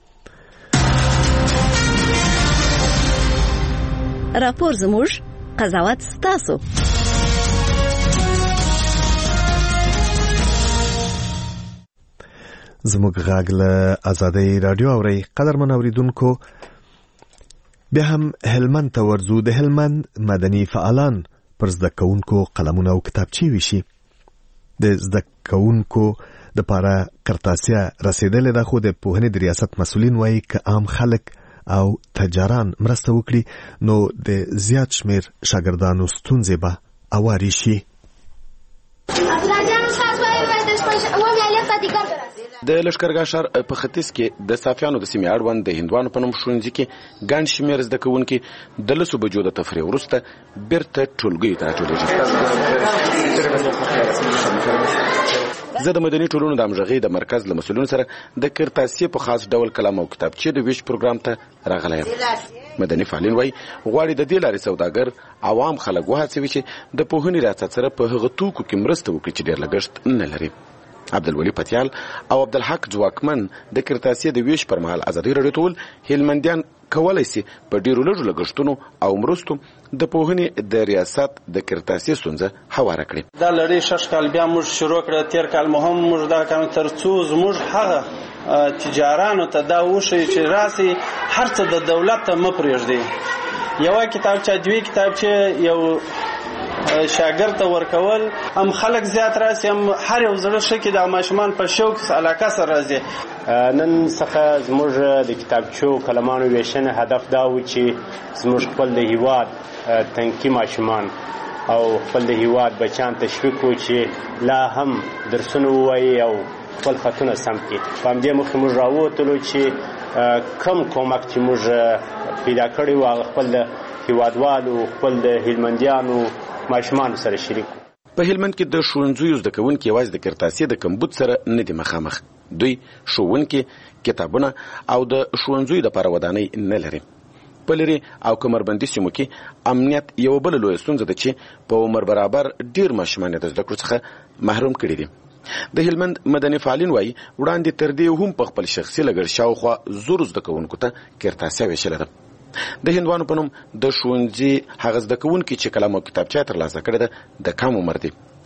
راپور زموږ قضاوت ستاسو. زموږ غږ له آزادۍ رادیو اورئ. قدرمن اوریدونکو بیا هم هلمند ته ورځو. د هلمند مدني فعالان پر زده کوونکو قلمونه او کتابچې ویشي. د زده کوونکو د پاره قرطاسیه رسیدلې ده خو د پوهنې د ریاست مسؤلین وایي که عام خلک او تجاران مرسته وکړي نو د زیات شمیر شاګردانو ستونزې به اواري شي. د لښکرګاه ښار په ختیځ کې د صافیانو د سیمې اړوند د هندوانو په نوم ښوونځي کې ګڼ شمېر زده کوونکي د لسو بجو د تفریح وروسته بیرته ټولګیو ته راټولېږي. زه د مدني ټولنو د همغږۍ د مرکز له مسؤلینو سره د قرطاسیې په خاص ډول قلم او کتابچې د ویش پروګرام ته راغلی یم. مدني فعالین وایي غواړي د دې لارې سوداګر عوام خلک وهڅوي چې د پوهنې ریاست سره په هغه توکو کې مرسته وکړي چې ډېر لګښت نه لري. عبدالولي پتیال او عبدالحق ځواکمن د قرطاسیې د ویش پر مهال آزادۍ راډیو ته وویل هلمندیان کولی سي په ډېرو لږو لګښتونو او مرستو د پوهنې د ریاست د قرطاسیې ستونزه هواره کړي. دا لړۍ شش کال بیا موږ شروع کړه. تېر کال مو هم موږ دا کار تر څو زموږ هغه تجارانو ته دا وښیي چې راسي هر څه د دولت ته مه پرېږدئ. یوه کتابچه دوې کتابچې یو شاګرد ته ورکول هم خلک زیات راسي هم هر یو زړه ښه کې د ماشومان په شوق علاقه سره راځي. نن څخه زموږ د کتابچو قلمانو ویشنه هدف دا و چې زموږ خپل د هیواد تنکي ماشومان او خپل د هیواد بچیان تشویق کړو چې لا هم درسونه ووایي او خپل خطونه سم کړي. په همدې مخکې موږ راووتلو چې کم کومک چې موږ پیدا کړی و هغه خپل د هیوادوالو خپل د هلمندیانو ماشومان سره شریک. په هلمند کې د ښوونځیو زده کوونکي یوازې د قرطاسیې د کمبود سره نه دي مخامخ. دوی ښوونکي کتابونه او د ښوونځیو دپاره ودانۍ نه لري. په لرې او کمربندي سیمو کې امنیت یوه بله لویه ستونزه ده چې په عمر برابر ډېر ماشومان یې د زده کړو څخه محروم کړي دي. د هلمند مدني فعالین وایي وړاندې تر دې هم په خپل شخصي لګښت شاوخوا زرو زده کوونکو ته قرطاسیه ویشله ده. د هندوانو په نوم د ښوونځي هغه زده کوونکي چې قلم او کتابچه ترلاسه کړې ده د کم عمر دي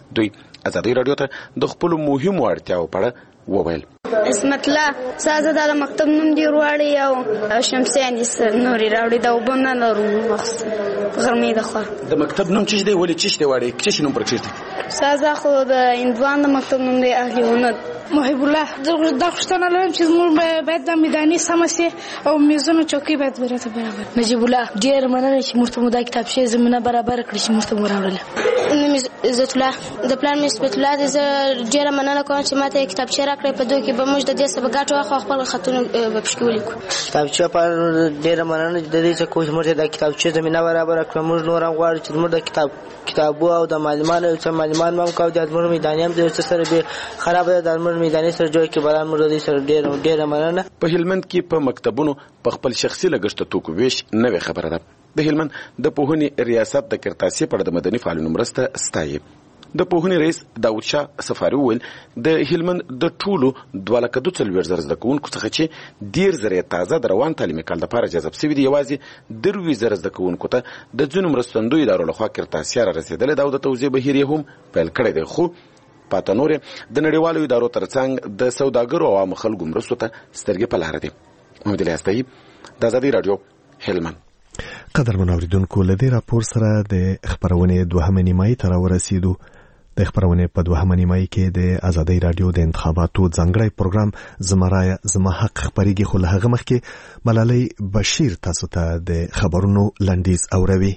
دوی ازادي رادیو ته د خپل مهمو اړتیاو په اړه وویل. اسمت الله سازه د مکتب نوم دی وروړی او شمسیان دې نوري راوړي دا وبنه لرو مخص غرمې د خو د مکتب نوم چې دی ولې چې دی وړي چې نوم پرچېته سازه خو د اندوان د مکتب نوم دی اهلی هنر محب الله دا خوشتنه لرم چې موږ باید د میداني سمسي او میزونو چوکۍ باید برابر برابر نجیب الله ډیر مننه چې موږ ته مو دا کتاب شي زمينه برابر کړی چې موږ ته وراوړل. نو عزت الله د پلان عزت الله د ډیر مننه کوم چې ماته کتاب شي راکړې په دوی کې به موږ د دې سبق غاټو خپل خطونه په پښتو لیکو. کتاب چې په ډیر مننه د دې چې کوم موږ د کتاب شي زمينه برابر کړو. موږ نور غواړو چې موږ د کتاب کتابو او د معلوماتو چې معلومات مو کوو د موږ میداني هم د سره به خراب ده د موږ میداني سره جوړ کې بلان موږ د سره ډیر ډیر مننه. په هلمند کې په مکتبونو په خپل شخصي لګښت توکو ویش نوې خبره ده. د هلمند د پوهنې ریاست د کرتاسي په د مدني فعالانو مرسته ستایي. د پوهنې رئیس داود شاه سفاری وویل د هلمند د ټولو دوه لکه دوه څلوېښت زره زده کوونکو څخه چې ډېر زره یې تازه د روان تعلیمي کال دپاره جذب سوي دي یوازې درویشت زره زده کوونکو ته د ځینو مرستندویو ادارو لخوا کرتاسیه را رسېدلې ده او د توزیع بهیر یې هم پیل کړی دی. خو پاته نور د نړیوالو ادارو ترڅنګ د سوداګرو او عامو خلکو مرستو ته سترګې په لاره دي. محمد الیاس طیب د ازادي راډیو هلمند. قدرمن اوریدونکو له دې راپور سره د خبرونې دوهمه نیمایي ته راورسېدو. د خبرونې په دوهمه نیمایي کې د ازادي راډیو د انتخاباتو ځانګړی پروګرام زما رایه زما حق خبرېږي، خو له هغه مخکې ملالۍ بشیر تاسو ته د خبرونو لنډیز اوروي.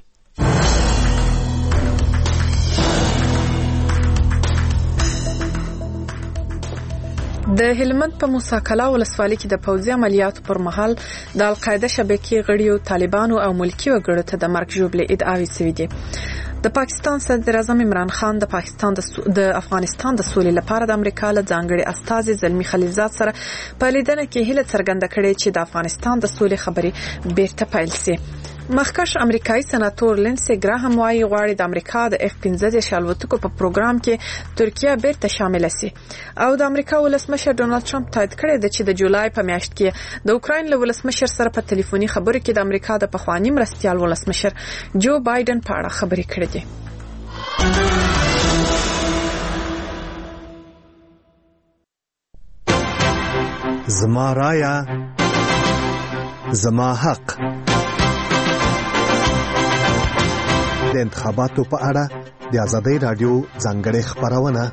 د هلمند په موساکلا ولسوالۍ کې د پوځي عملیاتو پر مهال د القاعده شبکې غړیو طالبانو او ملکی وګړو ته د مرګ ژوبلې ادعاوې شوې دي. د پاکستان صدر اعظم عمران خان د پاکستان د سو... د افغانستان د سولې لپاره د امریکا له ځانګړي استازي زلمی خلیلزاد سره په لیدنه کې هیله څرګنده کړې چې د افغانستان د سولې خبرې بیرته پیل شي. مخکښ امریکایي سناتور لینسي ګراهم وايي غواړي د امریکا د اف پنځه دېرش الوتکو په پروګرام کې ترکیه بیرته شامل شي او د امریکا ولسمشر ډونالد ټرمپ تایید کړی دی چې د جولای په میاشت کې د اوکراین له ولسمشر سره په ټلیفوني خبرو کې د امریکا د پخوانی مرستیال ولسمشر جو بایدن په اړه خبرې کړې دي. زما رایه زما حق د انتخاباتو په اړه د ازادي راډیو ځانګړې خبرونه.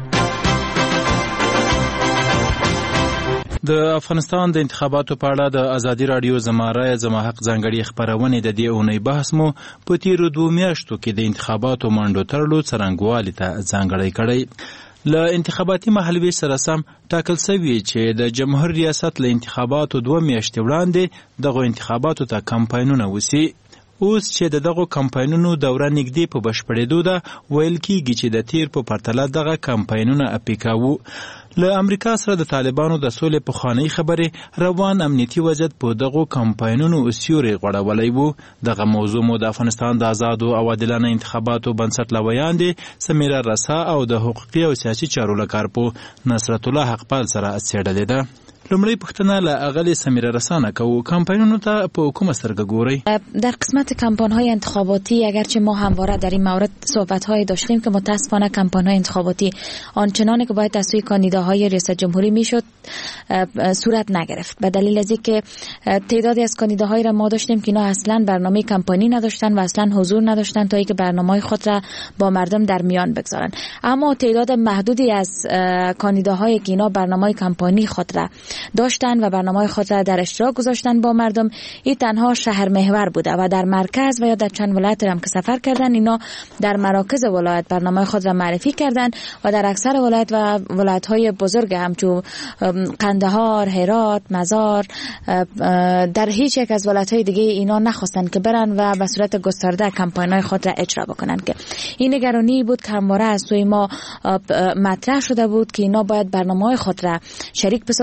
د افغانستان د انتخاباتو په اړه د ازادي راډیو زما رایه زما حق ځانګړې خبرونه د دې اونۍ بحث مو په تیرو دوه میاشتو کې د انتخاباتو منډو ترلو څرنګوالي ته ځانګړی کړی. له انتخاباتي محلوي سره سم ټاکل شوی چې د جمهور ریاست له انتخاباتو دوه میاشتې وړاندې دغه انتخاباتو ته کمپاینونه وسی. اوس چې د دغه کمپاینونو دوره نږدې په بشپړېدو ده ویل کېږي چې د تیر په پرتله دغه کمپاینونه اپیکاوه. له امریکا سره د طالبانو د سولې پخوانۍ خبرې روان امنیتي وضعیت په دغه کمپاینونو سیوري غوړولی و. دغه موضوع مو د افغانستان د آزادو او عادلانه انتخاباتو بنسټ له ویاندې سمیرا رسا او د حقوقي او سیاسي چارو له کارپو نصرت الله حقپال سره څېړلې ده. لومړی پوښتنه له اغلی سمیرا رسانه کوو، کمپاینونو ته په کومه سترګه ګورئ؟ در قسمت کمپاین‌های انتخاباتی اگرچه ما همواره در این مورد صحبت‌های داشتیم که متأسفانه کمپاین‌های انتخاباتی آنچنانی که باید از سوی کاندیداهای ریاست جمهوری میشد صورت نگرفت، به دلیل از اینکه تعدادی از کاندیداهایی را ما داشتیم که اینا اصلا برنامه کمپانی نداشتن و اصلا حضور نداشتن تا اینکه برنامه‌های خود را با مردم در میان بگذارن. اما تعداد محدودی از کاندیداهایی که اینا برنامه کمپانی خود را داشتن و برنامه خود را در اشتراک گذاشتن با مردم، این تنها شهر محور بوده و در مرکز و یا در چند ولایت هم که سفر کردن اینا در مراکز ولایت برنامه خود را معرفی کردن و در اکثر ولایت و ولایت های بزرگ همچون قندهار، هرات، مزار در هیچ یک از ولایت های دیگه اینا نخواستن که برن و به صورت گسترده کمپاین‌های خود را اجرا بکنن. که این نگرانی بود که همواره از سوی ما مطرح شده بود که اینا باید برنامه‌های خود را شریک بسازن با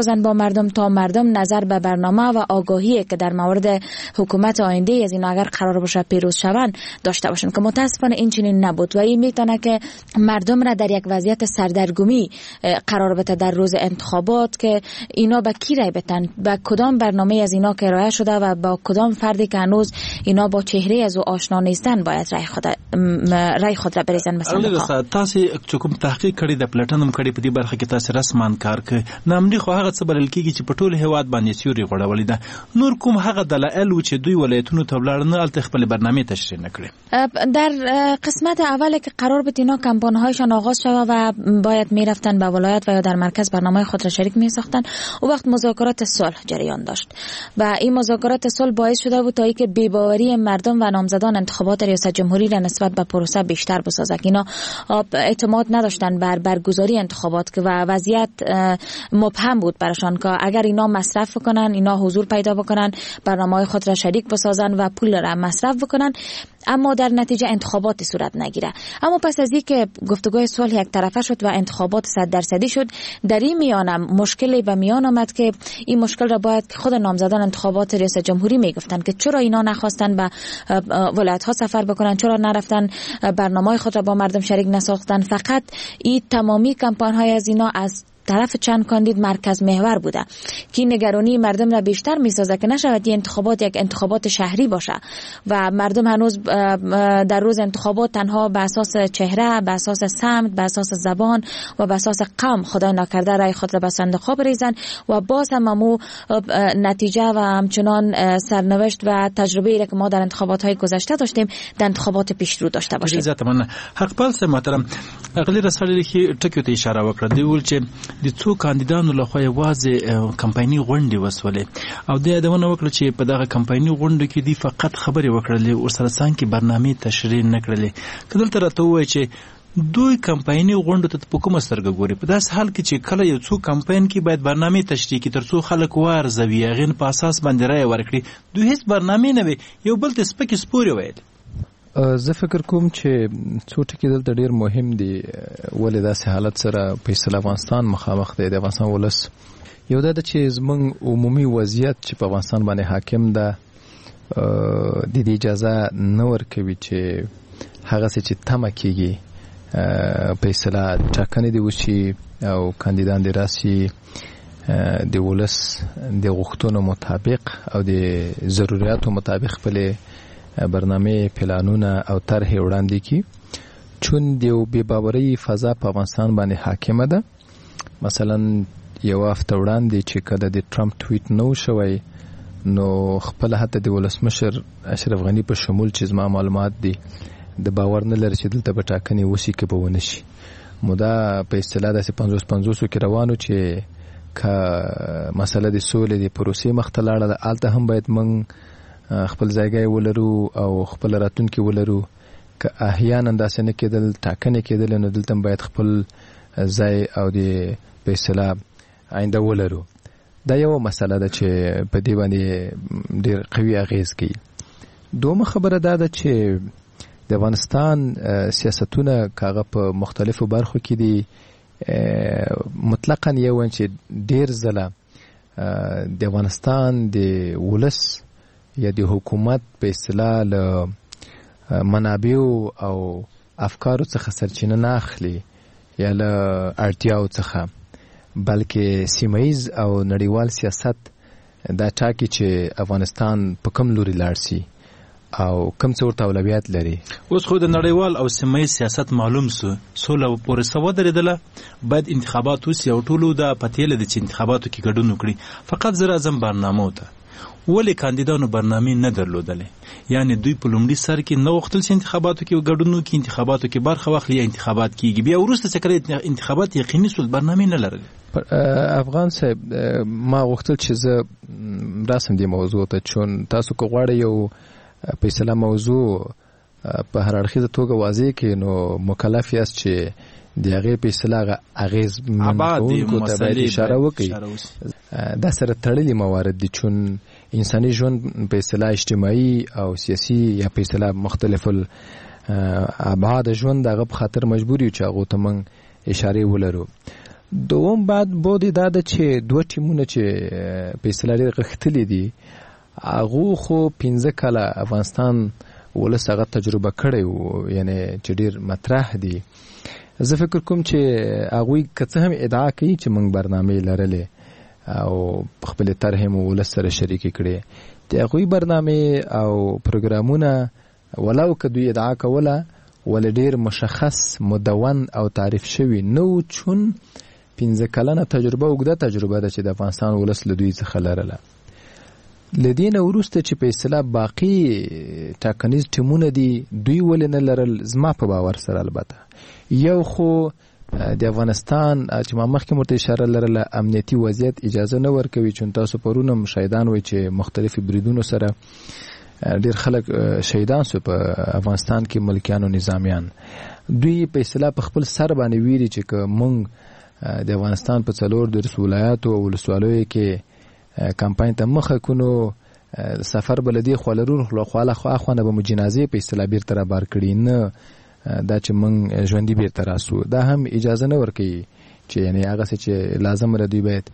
مردم تا مردم نظر به برنامه و آگاهی که در مورد حکومت آینده از این اگر قرار باشه پیروز شوند داشته باشن که متاسفانه این چنین نبود و این میتونه که مردم را در یک وضعیت سردرگمی قرار بده در روز انتخابات که اینا به کی رای بدن، به کدام برنامه از اینا که ارائه شده و با کدام فردی که هنوز اینا با چهره از او آشنا نیستن باید رای خود رای خود را بریزن. مثلا تاسو چې کوم تحقیق کړی د پلټنم کړی په دې برخه کې تاسو رسمان کار کوي نامني خو هغه څه بلل کېږي چې په ټول هیواد باندې سیوري غوړولې ده. نور کوم هغه دلایل و چې دوی ولایتونو ته ولاړ نه الته خپل برنامه تشریح نکړي؟ در قسمت اول که قرار بود اینا کمپاین‌هایشان آغاز شود و باید میرفتن به ولایت و یا در مرکز برنامه خود را شریک می‌ساختن، او وقت مذاکرات صلح جریان داشت و این مذاکرات صلح باعث شده بود تا اینکه بی‌باوری مردم و نامزدان انتخابات ریاست جمهوری را نسبت به پروسه بیشتر بسازد. اینا اعتماد نداشتن بر برگزاری انتخابات که و وضعیت مبهم بود براشان که اگر اینا مصرف بکنن، اینا حضور پیدا بکنن، برنامه‌های خود را شریک بسازن و پول را مصرف بکنن، اما در نتیجه انتخابات صورت نگیره. اما پس از اینکه گفتگوی صلح یک طرفه شد و انتخابات صد درصدی شد، در این میانم مشکلی به میان آمد که این مشکل را باید که خود نامزدان انتخابات ریاست جمهوری میگفتن که چرا اینا نخواستن به ولایت ها سفر بکنن، چرا نرفتن برنامه‌های خود را با مردم شریک نساختن. فقط این تمامی کمپاین های از اینا از طرف چند کاندید مرکز محور بوده که نگرانی مردم را بیشتر میسازه که نشود این انتخابات یک انتخابات شهری باشه و مردم هنوز در روز انتخابات تنها به اساس چهره، به اساس سمت، به اساس زبان و به اساس قوم خدای نکرده رای خود را به صندوق بریزن و باز هم امو نتیجه و همچنان سرنوشت و تجربه‌ای که ما در انتخابات های گذشته داشتیم در انتخابات پیش رو داشته باشیم. عزتمن حق پالس محترم اغلی رسالې کې ټکو ته اشاره وکړه دی ول چې د څو کاندیدانو له خوا یوازې کمپایني غونډې وسولې او د یادونه وکړه چې په دغه کمپایني غونډو کې دی فقط خبرې وکړلې او سره څنګه برنامه تشریح نه کړلې. کله تر ته وایي چې دوی کمپایني غونډو ته په کومه سترګه ګوري؟ په داس حال کې چې کله یو څو کمپاین کې باید برنامه تشریح کی ترڅو خلک وارزوي غین په اساس باندې رای ورکړي، دوی هیڅ برنامه نه وي، یو بل ته سپکې سپوري وایي. زه فکر کوم چې څو ټکي دلته ډیر مهم دي ولې داسې حالت سره په اسلام افغانستان مخامخ دی. د افغانستان ولس یو دا چې زمونږ عمومي وضعیت چې په افغانستان باندې حاکم ده د دې اجازه نه ورکوي چې هغه څه چې تمه کېږي په اصطلاح ټاکنې دي وشي او کاندیدان دې راسي د ولس د غوښتنو مطابق او د ضرورتو مطابق خپل برنامه پلانونه او طرح وړاندې کی، چون دیو بے باوري فضا په افغانستان باندې حاکمه ده. مثلا یو هفته وړاندې چې کله د ټرمپ ټویټ نو شوی نو خپل حتی د ولسمشر اشرف غنی په شمول چې زما معلومات دي د باور نه لري چې دلته به ټاکنې وشي که به ونه شي. مودا په اصطلاح داسې پنځوس پنځوسو کې روانو چې که مسله د سولې د پروسې مخ ته لاړه ده هلته هم باید موږ خپل ځایګی ولرو او خپل راتلونکي ولرو. که احیانا داسې نه کېدل ټاکنې کېدل نو دلته باید خپل ځای او د په اصطلاح آینده ولرو. دا یو مسله ده چې په دې باندې ډېر قوي اغیز کوي. دومره خبره دا ده چې د افغانستان سیاستونه کاغه په مختلفو برخو کې دي مطلقاً یو چې ډېر ځله د افغانستان د ولس یا د حکومت په اصطلاح له منابعو او افکارو څخه سرچینه نه اخلي یا له اړتیاو څخه، بلکې سیمهیز او نړیوال سیاست دا ټاکي چې افغانستان په کوم لوري لاړ سي او کوم څه ورته اولویت لري. اوس خو د نړیوال او سیمهیز سیاست معلوم سو سوله پورې سو درېدله، باید انتخابات وسي او ټولو دا پتیله د انتخاباتو کې ګډون وکړي. فقط زه راځم برنامه ته ولې کاندیدانو برنامه نه درلودلې؟ یعنی دوی په لومړي سر کې نه وختل چې انتخاباتو کې ګډون وکړي، انتخاباتو کې برخه واخلي، انتخابات کیږي، بیا وروسته چې کله انتخابات یقیني سول برنامه نه لرل. افغان صاحب ما وختل چې زه راسم دې موضوع ته، چون تاسو کو غواړئ یو په اصطلاح موضوع په هر اړخیزه توګه واضح کړئ نو مکلف یاست چې د هغې په اصطلاح اغیز منونکو ته باید اشاره وکړي. دا سره تړلي موارد دي، چون انساني ژوند په اصطلاح اجتماعي او سیاسي یا په اصطلاح مختلف ابعاد ژوند هغه په خاطر مجبور یو چې هغو ته موږ اشارې ولرو. دوم بعد بودی دا ده چې دوه ټیمونه چې په اصطلاح ډېر غښتلي دي هغو خو پنځه کاله افغانستان ولس هغه تجربه کړی و، یعنې چې ډېر مطرح دي. زه فکر کوم چې هغوی که څه هم ادعا کوي چې موږ برنامې لرلې او خپلې طرحې مو ولس سره شریکې کړې، د هغوی برنامې او پروګرامونه ولو که دوی ادعا کوله ولې ډېر مشخص مدون او تعریف شوي نه و، چون پنځه کلنه تجربه اوږده تجربه ده چې د افغانستان ولس له دوی څخه لرله. له دې نه وروسته چې په اصطلاح باقي ټاکنیز ټیمونه دي دوی ولې نه لرل، زما په باور سره البته یو خو د افغانستان چې ما مخکې ورته اشاره لرله امنیتي وضعیت اجازه نه ورکوي، چون تاسو پرون هم شهیدان وایي چې مختلفې بریدونو سره ډېر خلک شهیدان سو په افغانستان کې، ملکیان او نظامیان. دوی په اصطلاح په خپل سر باندې ویري چې که موږ د افغانستان په څلور دېرش ولایاتو او ولسوالیو کې کمپاین ته مخه کونو سفر به له دې خوا لرو، خواله خواخوانه به مو جنازې په اصطلاح بیرته رابار کړي، نه دا چې موږ ژوندي بیرته راسو. دا هم اجازه نه ورکوي چې یعنې هغسې چې لازم ده دوی باید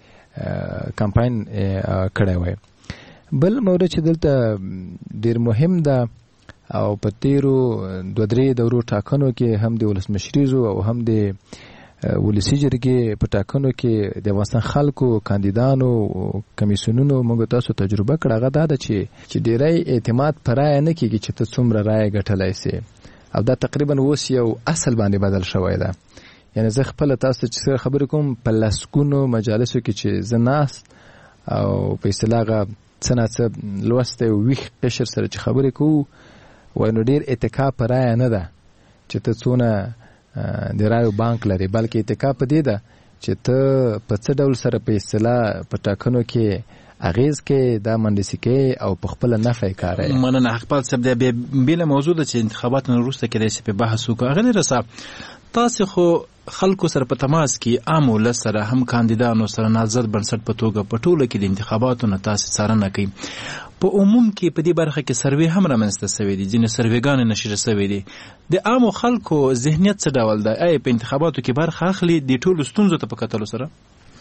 کمپاین کړی وای. بل مورد چې دلته ډېر مهم ده او په تیرو دوه درې دورو ټاکنو کې هم د ولسمشریزو او هم د ولسي جرګې په ټاکنو کې د افغانستان خلکو کاندیدانو کمیسیونونو موږ تاسو تجربه کړه، هغه دا ده چې چې ډېری اعتماد په رایه نه کېږي چې ته څومره رایه ګټلی سې، او دا تقریبا اوس یو اصل باندې بدل شوی ده. یعنې زه خپله تاسو چې سره خبرې کوم په لسګونو مجالسو کې چې زه ناست او په اصطلاح هغه څه ناڅه لوستی ویښ قشر سره چې خبرې کوو وایي نو ډېر اتکا په رایه نه ده چې ته څونه د رایو بانک لري، بلکې اتکا په دې ده چې ته په څه ډول سره په اصطلاح په ټاکنو کې اغیز کې دا مندسي کې او په خپل نفع کار. مننه حقپال صاحب. د بیل موضوع د چې انتخابات نه وروسته کې د په بحث وکړو غلی رسا تاسو خو خلکو سره په تماس کې عام ولس سره هم کاندیدانو سره نازد بنسټ په توګه په ټوله کې د انتخاباتو نه تاسو څارنه کوي. په عموم کې په دې برخه کې سروې هم رامنځته شوی دي، ځینې سروېګانې نشر شوی دي. د عامو خلکو ذهنیت څه ډول دی؟ آیا په انتخاباتو کې برخه اخلي د ټولو ستونزو ته په کتلو سره؟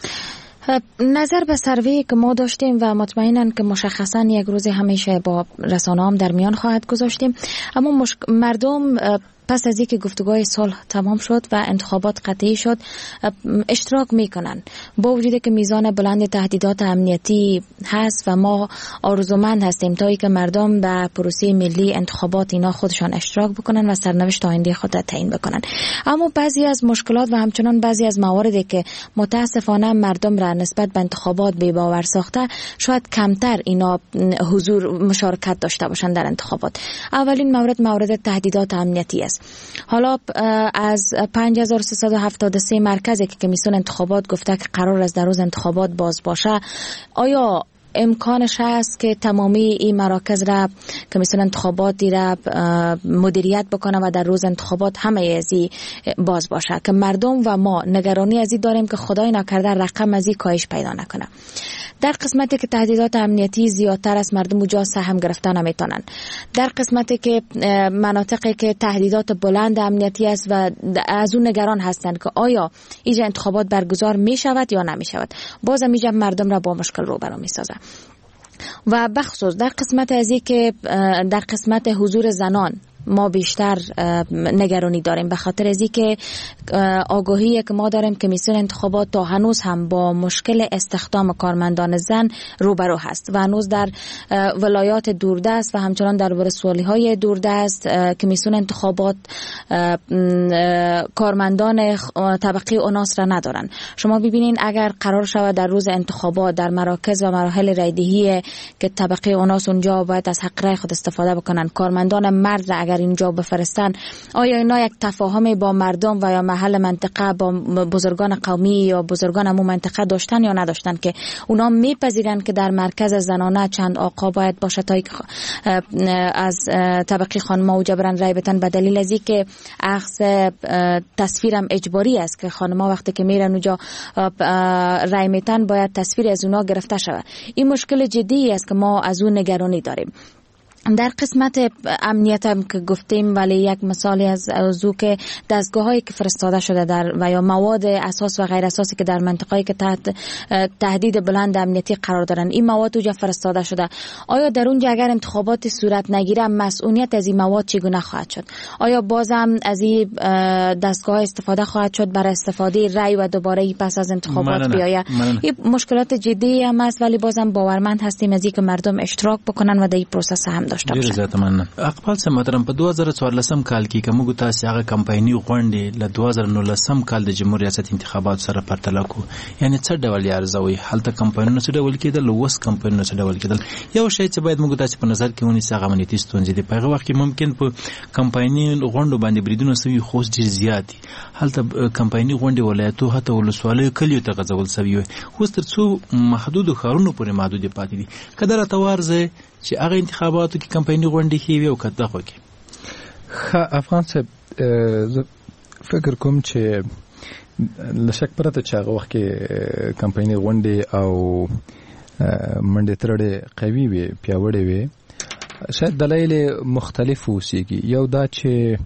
نظر به سروی که ما داشتیم و مطمئناً که مشخصاً یک روز همیشه با رسانه هم در میان خواهد گذاشتیم، اما مشک... مردم پس از اینکه گفتگوهای صلح تمام شد و انتخابات قطعی شد اشتراک میکنن، با وجودی که میزان بلند تهدیدات امنیتی هست و ما آرزومند هستیم تا اینکه مردم به پروسه ملی انتخابات اینا خودشان اشتراک بکنن و سرنوشت آینده خود را تعیین بکنن. اما بعضی از مشکلات و همچنان بعضی از مواردی که متاسفانه مردم را نسبت به انتخابات بی باور ساخته شاید کمتر اینا حضور مشارکت داشته باشند در انتخابات. اولین مورد مورد تهدیدات امنیتی است. حالا از پنج هزار و سیصد و هفتاد و سه مرکزی که کمیسیون انتخابات گفته که قرار است در روز انتخابات باز باشه، آیا امکانش هست که تمامی این مراکز را کمیسیون انتخاباتی را مدیریت بکنه و در روز انتخابات همه ازی باز باشه که مردم و ما نگرانی ازی داریم که خدای نکرده رقم ازی کاهش پیدا نکنه. در قسمتی که تهدیدات امنیتی زیادتر است مردم اونجا سهم گرفتن نمیتونن. در قسمتی که مناطقی که تهدیدات بلند امنیتی است و از اون نگران هستند که آیا اینجا انتخابات برگزار می شود یا نمی شود، باز اینجا مردم را با مشکل روبرو می سازه. و بخصوص در قسمت از این که در قسمت حضور زنان ما بیشتر نگرانی داریم، به خاطر از اینکه آگاهی که ما داریم کمیسیون انتخابات تا هنوز هم با مشکل استخدام کارمندان زن روبرو هست و هنوز در ولایات دوردست و همچنان در ولسوالی‌های دوردست کمیسیون انتخابات کارمندان طبقه اوناس را ندارن. شما ببینین اگر قرار شود در روز انتخابات در مراکز و مراحل رایدهی که طبقه اوناس اونجا باید از حق رای خود استفاده بکنن، کارمندان مرد را اگر اینجا بفرستن، آیا اینا یک تفاهم با مردم و یا محل منطقه با بزرگان قومی یا بزرگان همون منطقه داشتن یا نداشتن که اونا میپذیرن که در مرکز زنانه چند آقا باید باشه تا از طبقه خانم‌ها اوجا برن رای بدن، به دلیل از اینکه اخذ تصویرم اجباری است که خانم‌ها وقتی که میرن اونجا رای میتن باید تصویر از اونا گرفته شود. این مشکل جدی است که ما از اون نگرانی داریم. در قسمت امنیت هم که گفتیم، ولی یک مثالی از اوضاع که دستگاه‌هایی که فرستاده شده در و یا مواد اساس و غیر اساسی که در منطقه‌ای که تحت تهدید بلند امنیتی قرار دارن، این مواد اونجا فرستاده شده، آیا در اونجا اگر انتخابات صورت نگیره مسئولیت از این مواد چگونه خواهد شد؟ آیا بازم از این دستگاه استفاده خواهد شد برای استفاده رای و دوباره پس از انتخابات بیاید؟ این مشکلات جدی هم است، ولی بازم باورمند هستیم از اینکه مردم اشتراک بکنن و در این پروسس هم داشته باشن. ډیر زیات مننه. اقبال صاحب محترم، په دوه زره څوارلسم کال کې کوم تاسو هغه کمپایني غونډې له دوه زره نولسم کال د جمهوریت ریاست انتخابات سره پرتله کو، یعنی څه ډول یارزوي هلته کمپاینونه څه ډول کېدل، اوس کمپاینونه څه ډول کېدل؟ یو شی چې باید موږ تاسو په نظر کې ونیسو هغه امنیتي ستونزې دي. په هغه وخت کې ممکن په کمپایني غونډو باندې بریدونه سوي خو ډیر زیات دي. هلته کمپایني غونډې ولایتو حتی ولسوالیو کلیو ته غځول سوي وي، خو تر څو محدود ښارونو پورې محدود پاتې دي. کله راته ورځي چې هغه انتخاباتو کې کمپایني غونډې کې وي او کته خو کې ښه افغان صاحب زه فکر کوم چې لشک پرته چې هغه وخت کې کمپایني غونډې او منډې ترړې قوي وي، پیاوړې وي، شاید دلایل مختلف اوسېږي. یو دا چې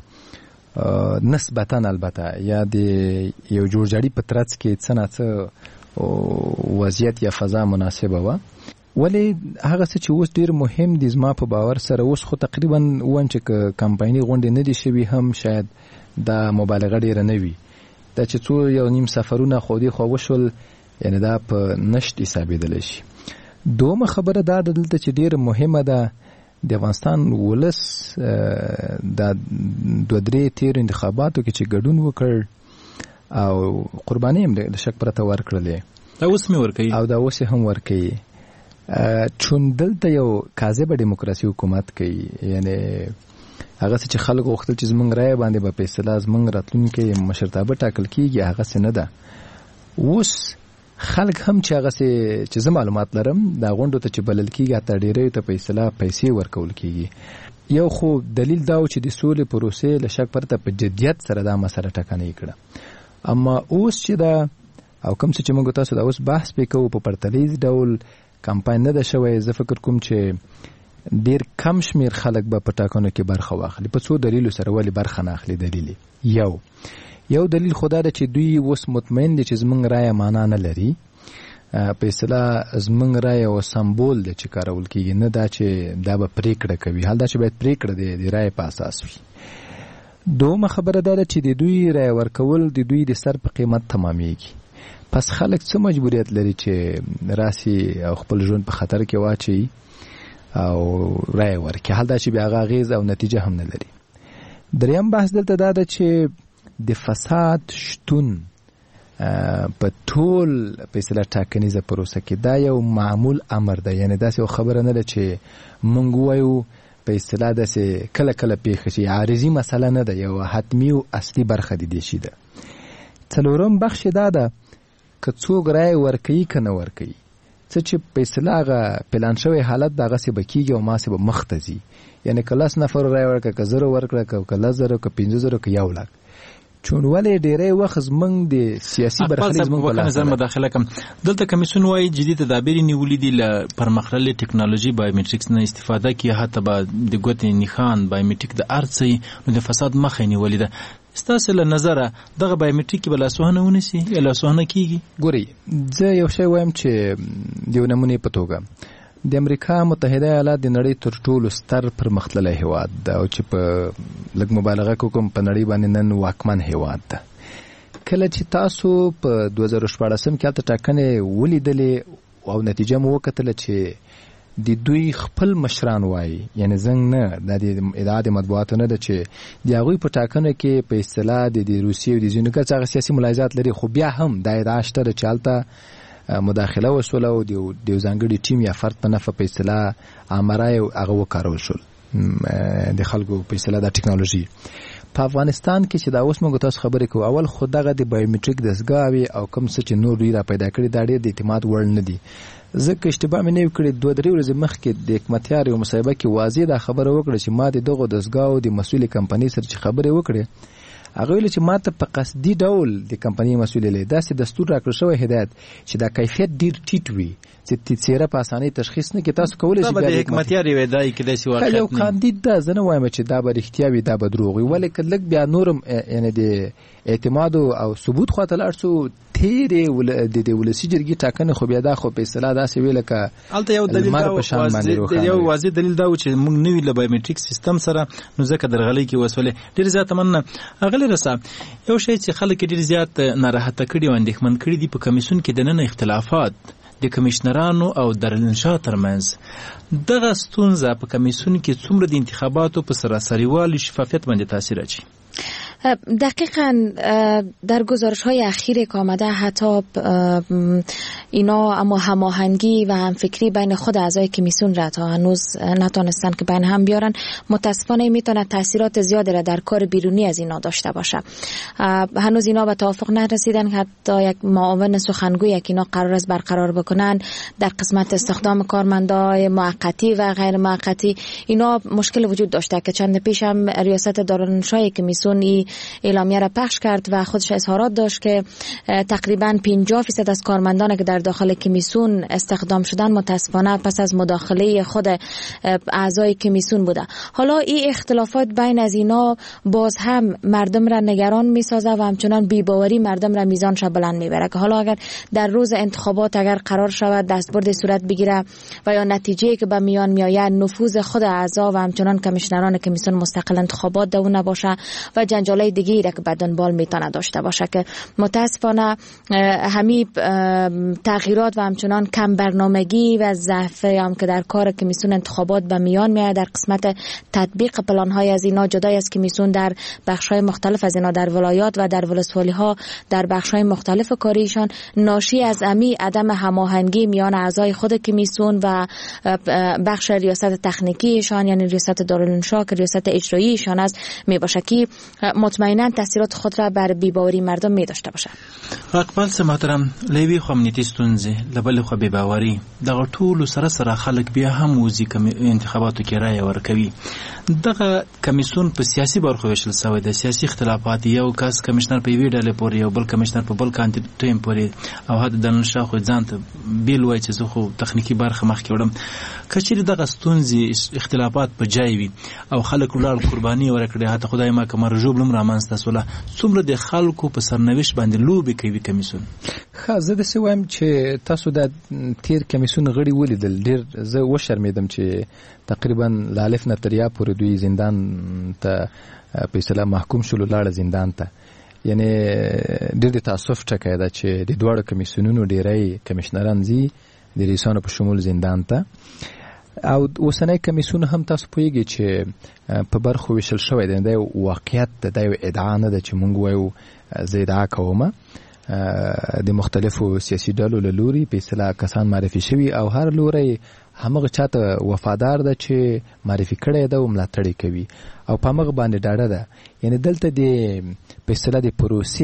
نسبتاً البته یا د یو جوړجاړي په ترڅ کې څه نه څه وضعیت یا فضا مناسبه وه، ولی هغه څه چې اوس ډیر مهم دي زما په باور سره اوس خو تقریبا وان چې کمپایني غونډې نه دي شوي هم شاید دا مبالغه ډیره نه وي. دا چې څو یو نیم سفرونه خو دې خو وشول، یعنی دا په نشت حسابېدلی شي. دومه خبره دا ده دلته چې ډیره مهمه ده، د افغانستان ولس د دوه درې تیرو انتخاباتو کې چې ګډون وکړ او قرباني هم د شک پرته ورکړلې، دا اوس مې ورکوي او دا اوس هم ورکوي، چون دلته یو کاذبه دیموکراسي حکومت کوي. یعنی هغه چې خلک غوښتل چې زمونږ رایه باندې به فیصله زمونږ راتلونکي مشرتابه ټاکل کیږي، هغه څه نه ده. اوس خلک هم چې هغه چې زه معلومات لرم دا غونډو ته چې بلل کیږي حتی ډیری ته فیصله پیسې ورکول کیږي. یو خو دلیل دا و چې د سولې پروسې له شک پرته په جدیت سره دا مسله ټاکنه کړه. اما اوس چې دا او کوم څه چې موږ تاسو دا اوس بحث پې کوو په پرتلیز ډول کمپاین نه ده شوی، زه فکر کوم چې ډیر کم شمیر خلک به په ټاکنو کې برخه واخلي. په څو دلیلو سره ولې برخه نه اخلي؟ دلیل یو یو دلیل خدا ده چې دوی اوس مطمئن دي چې زمونږ رایه معنا نه لري، په اصطلاح زمونږ رایه او سمبول ده چې کارول کېږي، نه دا چې دا به پریکړه کوي، حال دا چې باید پریکړه د رایې په اساس وي. دومه خبره دا ده چې د دوی رایه ورکول د دوی د سر په قیمت تمامیږي. پس خلک څه مجبوریت لري چې راسي او خپل ژوند په خطر کې واچي او رایه ورکړي، حال دا چې بیا هغه اغېز او نتیجه هم نه لري. دریم بحث دلته دا ده چې د فساد شتون په ټول په اصطلاح ټاکنیزه پروسه کې دا یو معمول امر ده. یعنی داسې یو خبره نه ده چې مونږ وایو په اصطلاح داسې کله کله پیښه شي، عارضي مسله نه ده، یو حتمي او اصلي برخه د دې شي ده. څلورم بخش دا ده که څوک رایه ورکوي که نه ورکوي، څه چې په اصطلاح هغه پلان شوی حالت دغسې به کېږي او ماسې به مخ ته ځي. یعنی که لس نفر رایه ورکړه، که زره ورکړه، که لس زره، که پنځه زره، که یو لک. چون ولې ډیری وخت زمونږ د سیاسي برخلیک زمونږ په لاس ده. مداخله کوم دلته کمیسیون وایي جدي تدابیر نیولي دي له پرمختللې ټکنالوژي بایومټریکس نه استفاده کوي، حتی به د ګوتې نښان بایومټریک د هر څه نو د فساد مخه یې نیولې ده. ستاسو له نظره دغه بایومټریک به لاسوهنه ونیسي یا لاسوهنه کیږي؟ ګورئ، زه یو شی وایم چې د یو نمونې په توګه د امریکا متحده ایالات د نړۍ تر ټولو ستر پرمختللی هیواد ده او چې په لږ مبالغه کوم په نړۍ باندې نن واکمن هیواد ده. کله چې تاسو په دوه زره شپاړسم کې هلته ټاکنې ولیدلې او نتیجه مو وکتله چې د دوی خپل مشران وایي، یعنی زنګ نه، دا د ادعا د مطبوعاتو نه ده چې د هغوی په ټاکنه کې په اصطلاح د روسیې او د ځینو کس هغه سیاسي ملاحظات لري، خو بیا هم دا ادعا شته ده چې هلته مداخله وشوله او د یو ځانګړي ټیم یا فرد په نفع په اصطلاح امرای هغه وکارول شول د خلکو په اصطلاح د ټکنالوژي. په افغانستان کې چې دا اوس موږ تاسو خبرې کوو، اول خو دغه د بایومټریک دستګاوې او کوم څه چې نور دوی را پیدا کړي دا ډېر د اعتماد وړ نه دي. زه که اشتباه مې نه وي کړې دوه درې ورځې مخکې د حکمتیار یو مصاحبه کې واضح دا خبره وکړه چې ما د دغو دستګاو د مسؤلې کمپنۍ سره چې خبرې وکړې هغه ویل چې ماته په قصدي ډول د کمپنۍ مسؤلې داسې دستور راکړل شوی هدایت چې دا کیفیت ډیر ټیټ وي چې تیره په اسانۍ تشخیص نه کې تاسو کولای شئ. دا د حکمتیار یو ادعای کې داسې واقعیت نه یو کاندید دا زنه وایم چې دا به رښتیا وي دا به دروغ وي، ولې کله بیا نورم یعنی د اعتماد او ثبوت خواته لاړ شو تیرې ول د ولسی جرګې ټاکنه خو بیا دا خو په اصطلاح داسې ویل ک الته یو دلیل دا یو واضح دلیل دا چې موږ نوی ل بایومټریک سیستم سره نو ځکه درغلي کې وسولې ډیر زیات مننه. اغلی رسا یو شی چې خلک ډیر زیات ناراحته کړي او اندېښمن کړي دي په کمیسیون کې د نن اختلافات د کمشنرانو او دارالانشا ترمنځ. دغه ستونزه په کمیسیون کې څومره د انتخاباتو په سراسری والي شفافیت باندې تاثیر اچي؟ دقیقاً در گزارش های اخیر که آمده حتی اینا اما هماهنگی و همفکری بین خود اعضای کمیسیون را تا هنوز نتونستن که بین هم بیارن. متاسفانه میتونه تاثیرات زیادی را در کار بیرونی از اینا داشته باشه. هنوز اینا به توافق نرسیدن که حتی یک معاون سخنگوی یک اینا قرار است برقرار بکنن در قسمت استخدام کارمندای موقتی و غیر موقتی. اینا مشکل وجود داشته که چند پیش هم ریاست دارالانشای کمیسیون اعلامیه را پخش کرد و خودش اظهارات داشت که تقریباً پنجاه فیصد از کارمندان که در داخل کمیسیون استخدام شدن متاسفانه پس از مداخله خود اعضای کمیسیون بوده. حالا این اختلافات بین از اینا باز هم مردم را نگران میسازه و همچنان بی‌باوری مردم را میزانش بلند میبره که حالا اگر در روز انتخابات اگر قرار شود دستبرد صورت بگیره و یا نتیجه که به میان میآید نفوذ خود اعضا و همچنان کمیشنران کمیسیون مستقل انتخابات دو نباشه و جنجال دیگه را که به دنبال میتونه داشته باشه که متاسفانه همین تغییرات و همچنان کم برنامگی و ضعف هم که در کار کمیسیون انتخابات به میان میاد در قسمت تطبیق پلان های از اینا جدای از کمیسیون در بخش های مختلف از اینا در ولایات و در ولسوالی ها در بخش های مختلف کاریشان ناشی از امی عدم هماهنگی میان اعضای خود کمیسیون و بخش ریاست تکنیکیشان یعنی ریاست دارالانشا که ریاست اجراییشان است میباشه که مطمئنا تاثیرات خود را بر بی‌باوری مردم می داشته باشه. اقبال سماترم لوی خو امنیتي ستونزې لبل خو بی‌باوري دغه ټول سره سره خلک بیا هم وزي انتخاباتو کې رائے ورکوي. دغه کمیسیون په سیاسي برخو ویشل شوی د سیاسي اختلافات یو کس کمشنر په وی ډلې پورې یو بل کمشنر په بل کاندید ټیم پورې او هدا د نشه خو ځان ته بیل وای چې زه خو تخنیکی برخه مخ کې وړم. کچېر دغه ستونزې اختلافات په جای وي او خلک ولر قرباني ورکړي هته خدای ما کمر جوړم رامنځته سوله څومره د خلکو په سرنوشت باندې لوبي کوي کمیسیون. خاصه د سوام چې تاسو د تیر کمیسیون غړي ولیدل ډیر زه و شرمېدم چې تقریبا لالف نه تریا پورې دوی زندان ته په اصطلاح محکوم شول لاړ زندان ته. یعنی ډیر د تاسف ټکای دا چې د دوه کمیسیونونو ډیرای کمشنران زی د ریسانو په شمول زندان ته او اوسنۍ کمیسیون هم تاسو پوهیږئ چې په برخو ویشل شوی دی. د واقعیت د یو ادعا نه ده چې مونږ وایو زه ادعا کوم د مختلفو سیاسي ډلو له لوري په اصطلاح کسان معرفي شوي او هر لوري همغه چاته وفادار ده چې معرفي کړی ده او ملاتړ کوي او په هغه باندې ډاډه ده. یعنی دلته د په اصطلاح د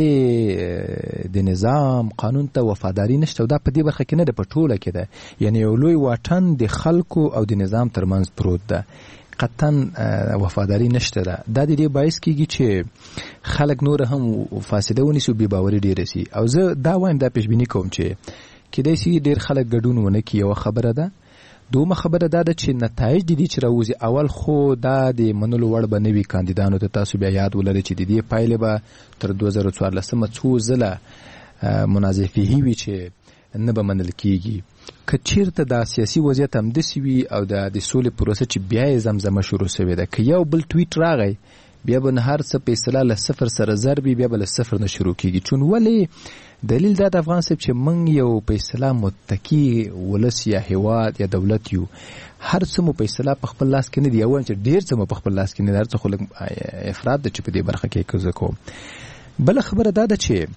پروسې د نظام قانون ته وفاداری نشته او دا په دې برخه کې نه ده په ټوله کې ده. یعنی یو لوی واټن د خلکو او د نظام ترمنځ پروت ده قطعا وفاداری نشته ده. دا د دې باعث کیږي چې خلک نور هم فاصله ونیسي او بې باوري ډېره سي او زه دا وایم دا پیشبیني کوم چې کیدای شي ډېر خلک ګډون ونه کړي. یوه خبره ده. دومره خبره دا ده چې نتایج د دې چې راوځي اول خو دا د منلو وړ به نه وي کاندیدانو ته. تاسو بیا یاد ولرئ چې د دې پایلې به تر دوه زره څوارلسمه څو ځله منازعې وي چې نه به منل کیږي. که چیرته دا سیاسي وضعیت همداسې وي او د سولې پروسه چې بیا یې زمزمه شروع شوې ده که یو بل ټویټ راغی بیا به نه هر څه په اصطلاح له صفر سره ضرب وي بیا به له صفر نه شروع کیږي. چون ولې دلیل دا د افغان صاحب چې موږ یو په اصطلاح متکی ولس یا هیواد یا دولت یو هر څه مو په اصطلاح په خپل لاس کې نه دی او چې ډیر څه مو په خپل لاس کې نه دی. هر څه خو افراد ده چې په دې برخه کې کوزه کوم. بل خبره دا ده چې په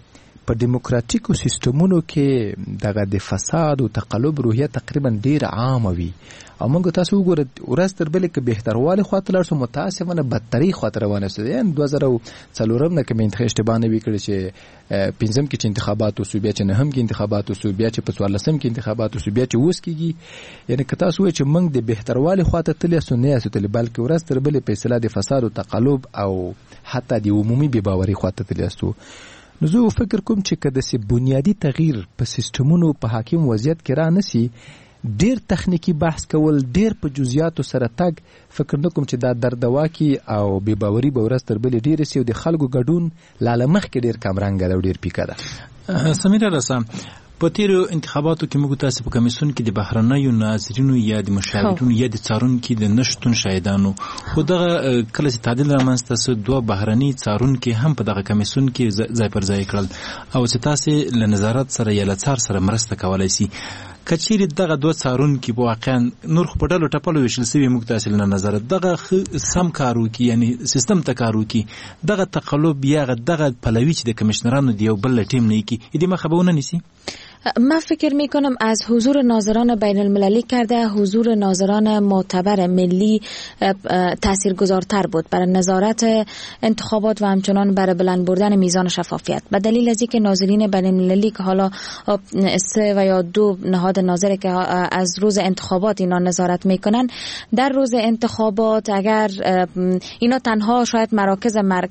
په دیموکراتیکو سیستمونو کې دغه د فساد او تقلب روحیه تقریبا ډیر عام وي او موږ تاسو وګورئ ورځ تر بلې کې بهتروالی خواته لاړ شو متاسفانه بدتري خواته روانه شوه یعنې دوه زره څلورم نه که مې اشتباه نه وي کړې چې پنځم کې چې انتخابات وسو بیا چې نهم کې انتخابات وسو بیا چې په څوارلسم کې انتخابات وسو بیا چې اوس کېږي یعنې که تاسو وایئ چې موږ د بهتروالی خواته تللی یاستو نه یاستو تللی بلکې ورځ تر بلې فیصله د فساد او تقلب او حتی د عمومي بېباوري خواته تللی یاستو نو زه فکر کوم چې که داسې بنیادي تغییر په سیستمونو په حاکم وضعیت کې را نسي ډیر تخنیکی بحث کول ډیر په جزئیاتو سره تګ فکر نه کوم چې دا دردواکي او بې باوري به ورځ تر بلې ډېرې سي او د خلکو ګډون لا له مخکې ډېر کمرنګه ده او ډېر پیکه ده. سمیره رسا په تیرو انتخاباتو کې موږ تاسو په کمیسیون کې د بهرنیو ناظرینو یا د مشاورینو یا د څارونکو د نشټون شاهدانو خو دغه کله چې تعدیل رامنځته سو دوه بهرني څارونکو هم په دغه کمیسیون کې ځای پر ځای کړل او چې تاسو له نظارت سره یا له څار سره مرسته کولای شي کچېرې دغه دوه څارونکي په واقعا نور خو په ډلو ټپلو ویشل سوي موږ تاسو له نظارت دغه سم کار وکړي یعنی سیستم ته کار وکړي دغه تقلب یا دغه پلوي چې د کمیشنرانو د یو بل ټیم نه کی دې مخه به ونه نیسي. من فکر می کنم از حضور ناظران بین المللی کرده حضور ناظران معتبر ملی تاثیرگذارتر بود برای نظارت انتخابات و همچنان برای بلند بردن میزان شفافیت به دلیل از اینکه ناظرین بین المللی که حالا سه و یا دو نهاد ناظر که از روز انتخابات اینا نظارت میکنن در روز انتخابات اگر اینا تنها شاید مراکز مرک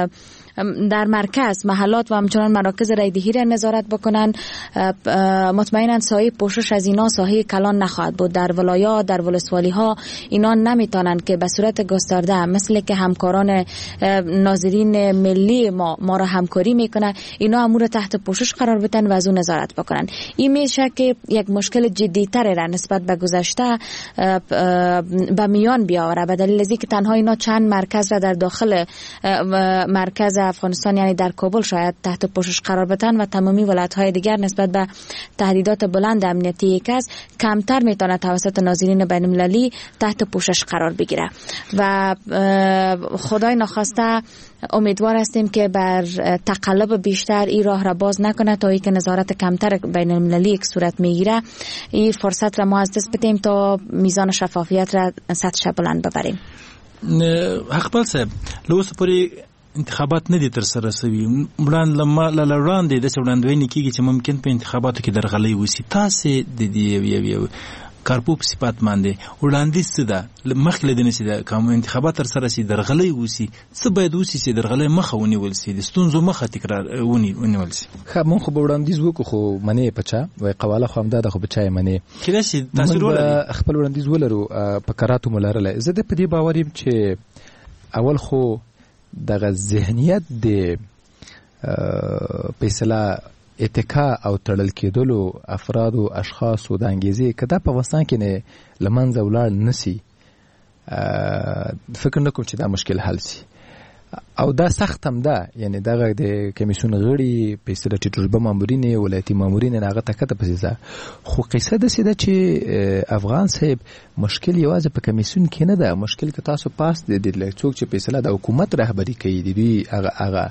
در مرکز محلات و همچنان مراکز رایدهی را نظارت بکنن مطمئنا سایه پوشش از اینا سایه کلان نخواهد بود. در ولایات در ولسوالی ها اینا نمیتونن که به صورت گسترده مثل که همکاران ناظرین ملی ما ما را همکاری میکنه اینا امور تحت پوشش قرار بدن و از اون نظارت بکنن. این میشه که یک مشکل جدی‌تر را نسبت به گذشته به میان بیاوره به دلیل از اینکه تنها اینا چند مرکز را در داخل مرکز افغانستان یعنی در کابل شاید تحت پوشش قرار بدن و تمامی ولایت‌های دیگر نسبت به تهدیدات بلند امنیتی یک از کمتر میتونه توسط ناظرین بین المللی تحت پوشش قرار بگیره و خدای نخواسته امیدوار هستیم که بر تقلب بیشتر این راه را باز نکنه تا اینکه نظارت کمتر بین المللی یک صورت میگیره این فرصت را ما از دست بدیم تا میزان شفافیت را سطحش بلند ببریم. حقبال صاحب لوس پوری انتخابات نه دي تر سره سوي وړاندې لما لاله وړاندې د وړاندوینې کیږي چې ممکن په انتخاباتو کې درغلي وسی تاسو د دې یو یو کارپوب صفات باندې وړاندې څه ده مخکې لدنه چې د کوم انتخابات تر سره سي درغلي وسی څه باید وسی چې درغلي مخه ونیول سي د ستونزو مخه تکرار ونی ونیول سي. خو مونږ خو وړاندیز وکړو خو منې پچا وای قواله خو هم دا خو بچای منې کله چې تاسو ورول خپل وړاندیز ولرو په قراتو ملارله زه د پدې باوریم چې اول خو دغه ذهنیت د فیصله اتکا او تړل کېدلو افراد او اشخاص او د انګیزې کدا په وسان کې نه لمنځه ولاړ نسی فکر نه کوم چې دا مشکل حل شي او دا سخت هم ده یعنی دغه د کمیسیون غړي فیصله تجربه مامورین ولایتي مامورین هغه تکته پسیزه خو قصه ده چې چې افغان صاحب مشکل یوازې په کمیسیون کې نه ده مشکل که تاسو پاس د دې څوک چې فیصله د حکومت رهبری کوي د دې هغه هغه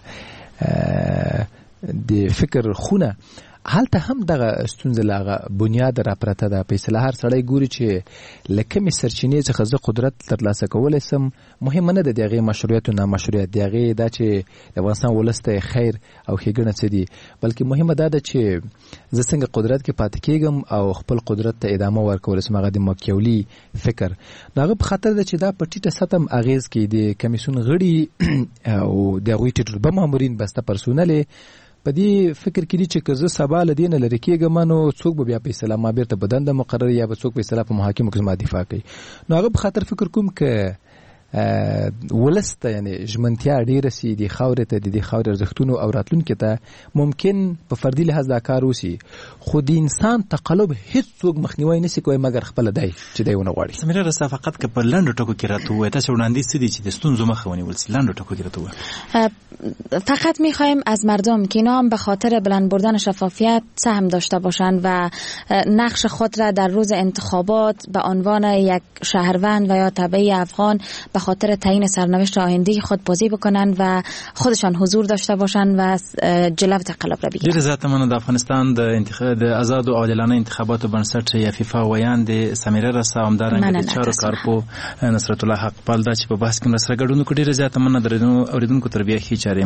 د فکر خونه حالته هم دغه ستونزه لاغه بنیاد را پرته ده فیصله هر سړی ګوري چې لکه می سرچینې څخه زه قدرت ترلاسه کولای سم مهم نه ده دغه مشروعیت او نامشروعیت دغه دا چې د افغانستان ولسته خیر او ښېګڼه څه دي بلکې مهمه ده چې زه څنګه قدرت کې پاتې کېږم او خپل قدرت ته ادامه ورکول سم هغه د ماکیولي فکر دغه په خاطر ده چې دا په ټیټه سطح اغیز کوي د کمیسیون غړي او دغه تجربه مامورین بسته پرسونل په دې فکر کې دي چې که زه سبا له دې نه لرې کېږم نو څوک به بیا فیصله ما بیرته په دنده مقرر یا به څوک فیصله په محاکمو کې زما دفاع کوي نو هغه په خاطر فکر کوم که ولس ته یعنې ژمنتیا ډېره سي دې خاورې ته د دې خاورې ارزښتونو او راتلونکي ته ممکن په فردي لحاظ دا کار وسي خو د انسان تقلب هېڅوک مخنیوی نسي کوی مګر خپله دی چې دی ونه غواړي. سمیره رسا فقط که په لنډو ټکو کې راته ووایه تاسو وړاندیز څه دي چې د ستونزو مخه ونیول سي لنډو ټکو کې راته ووایه. فقط میخوایم از مردم که اینا هم به خاطر بلند بردن شفافیت سهم داشته باشند و نقش خود را در روز انتخابات به عنوان یک شهروند و یا تبعی افغان به خاطر تعیین سرنوشت آینده خود بازی بکنن و خودشان حضور داشته باشن و جلو تقلب را بگیرن. ډیر زیاته مننه. د افغانستان د انتخاب د آزاد او عادلانه انتخاباتو بنسټ یا فیفا ویاند سمیره رسا همدارنګه د چارو کارپو نصرت الله حقپال دا چې په بحث کې سره ګډون وکړي. ډیر زیاته مننه درنو اوریدونکو تربیه خي چارې.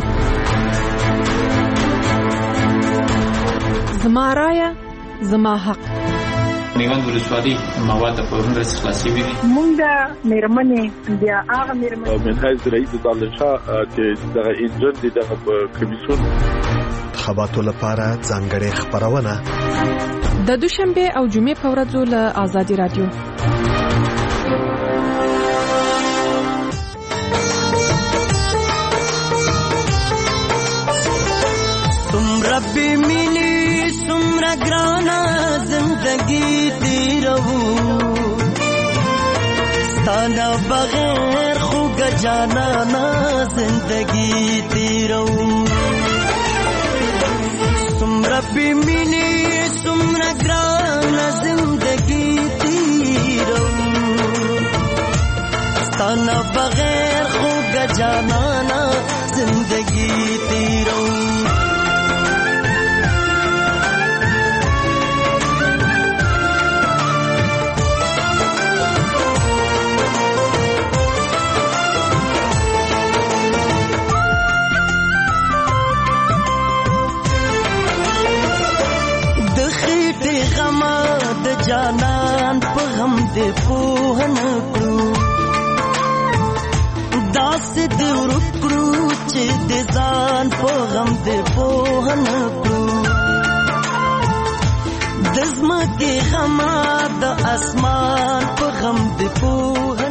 زما رایه زما حق. میوند ولسوالي مواد په ورنډ خلاصي وي. مونږ د میرمنې بیا هغه میرمنې منهاج رئیس دالله شاه چې دغه انجن دي دغه کمیسیون انتخاباتو لپاره ځانګړې خبرونه د دوشنبه او جمعې په ورځو له آزادي رادیو. ربي ميني سمرا گرانا زندگی تیرو ستانا بغیر خوگ جانانا زندگی تیرو سم ربي ميني سمرا گرانا زندگی تیرو ستانا بغیر خوگ جانانا زندگی تیرو جانان په غم دې پوهن کړو داس دې ورکړو چې دې ځان په غم دې پوهن کړو د زمکه غم د اسمان په غم دې پوهن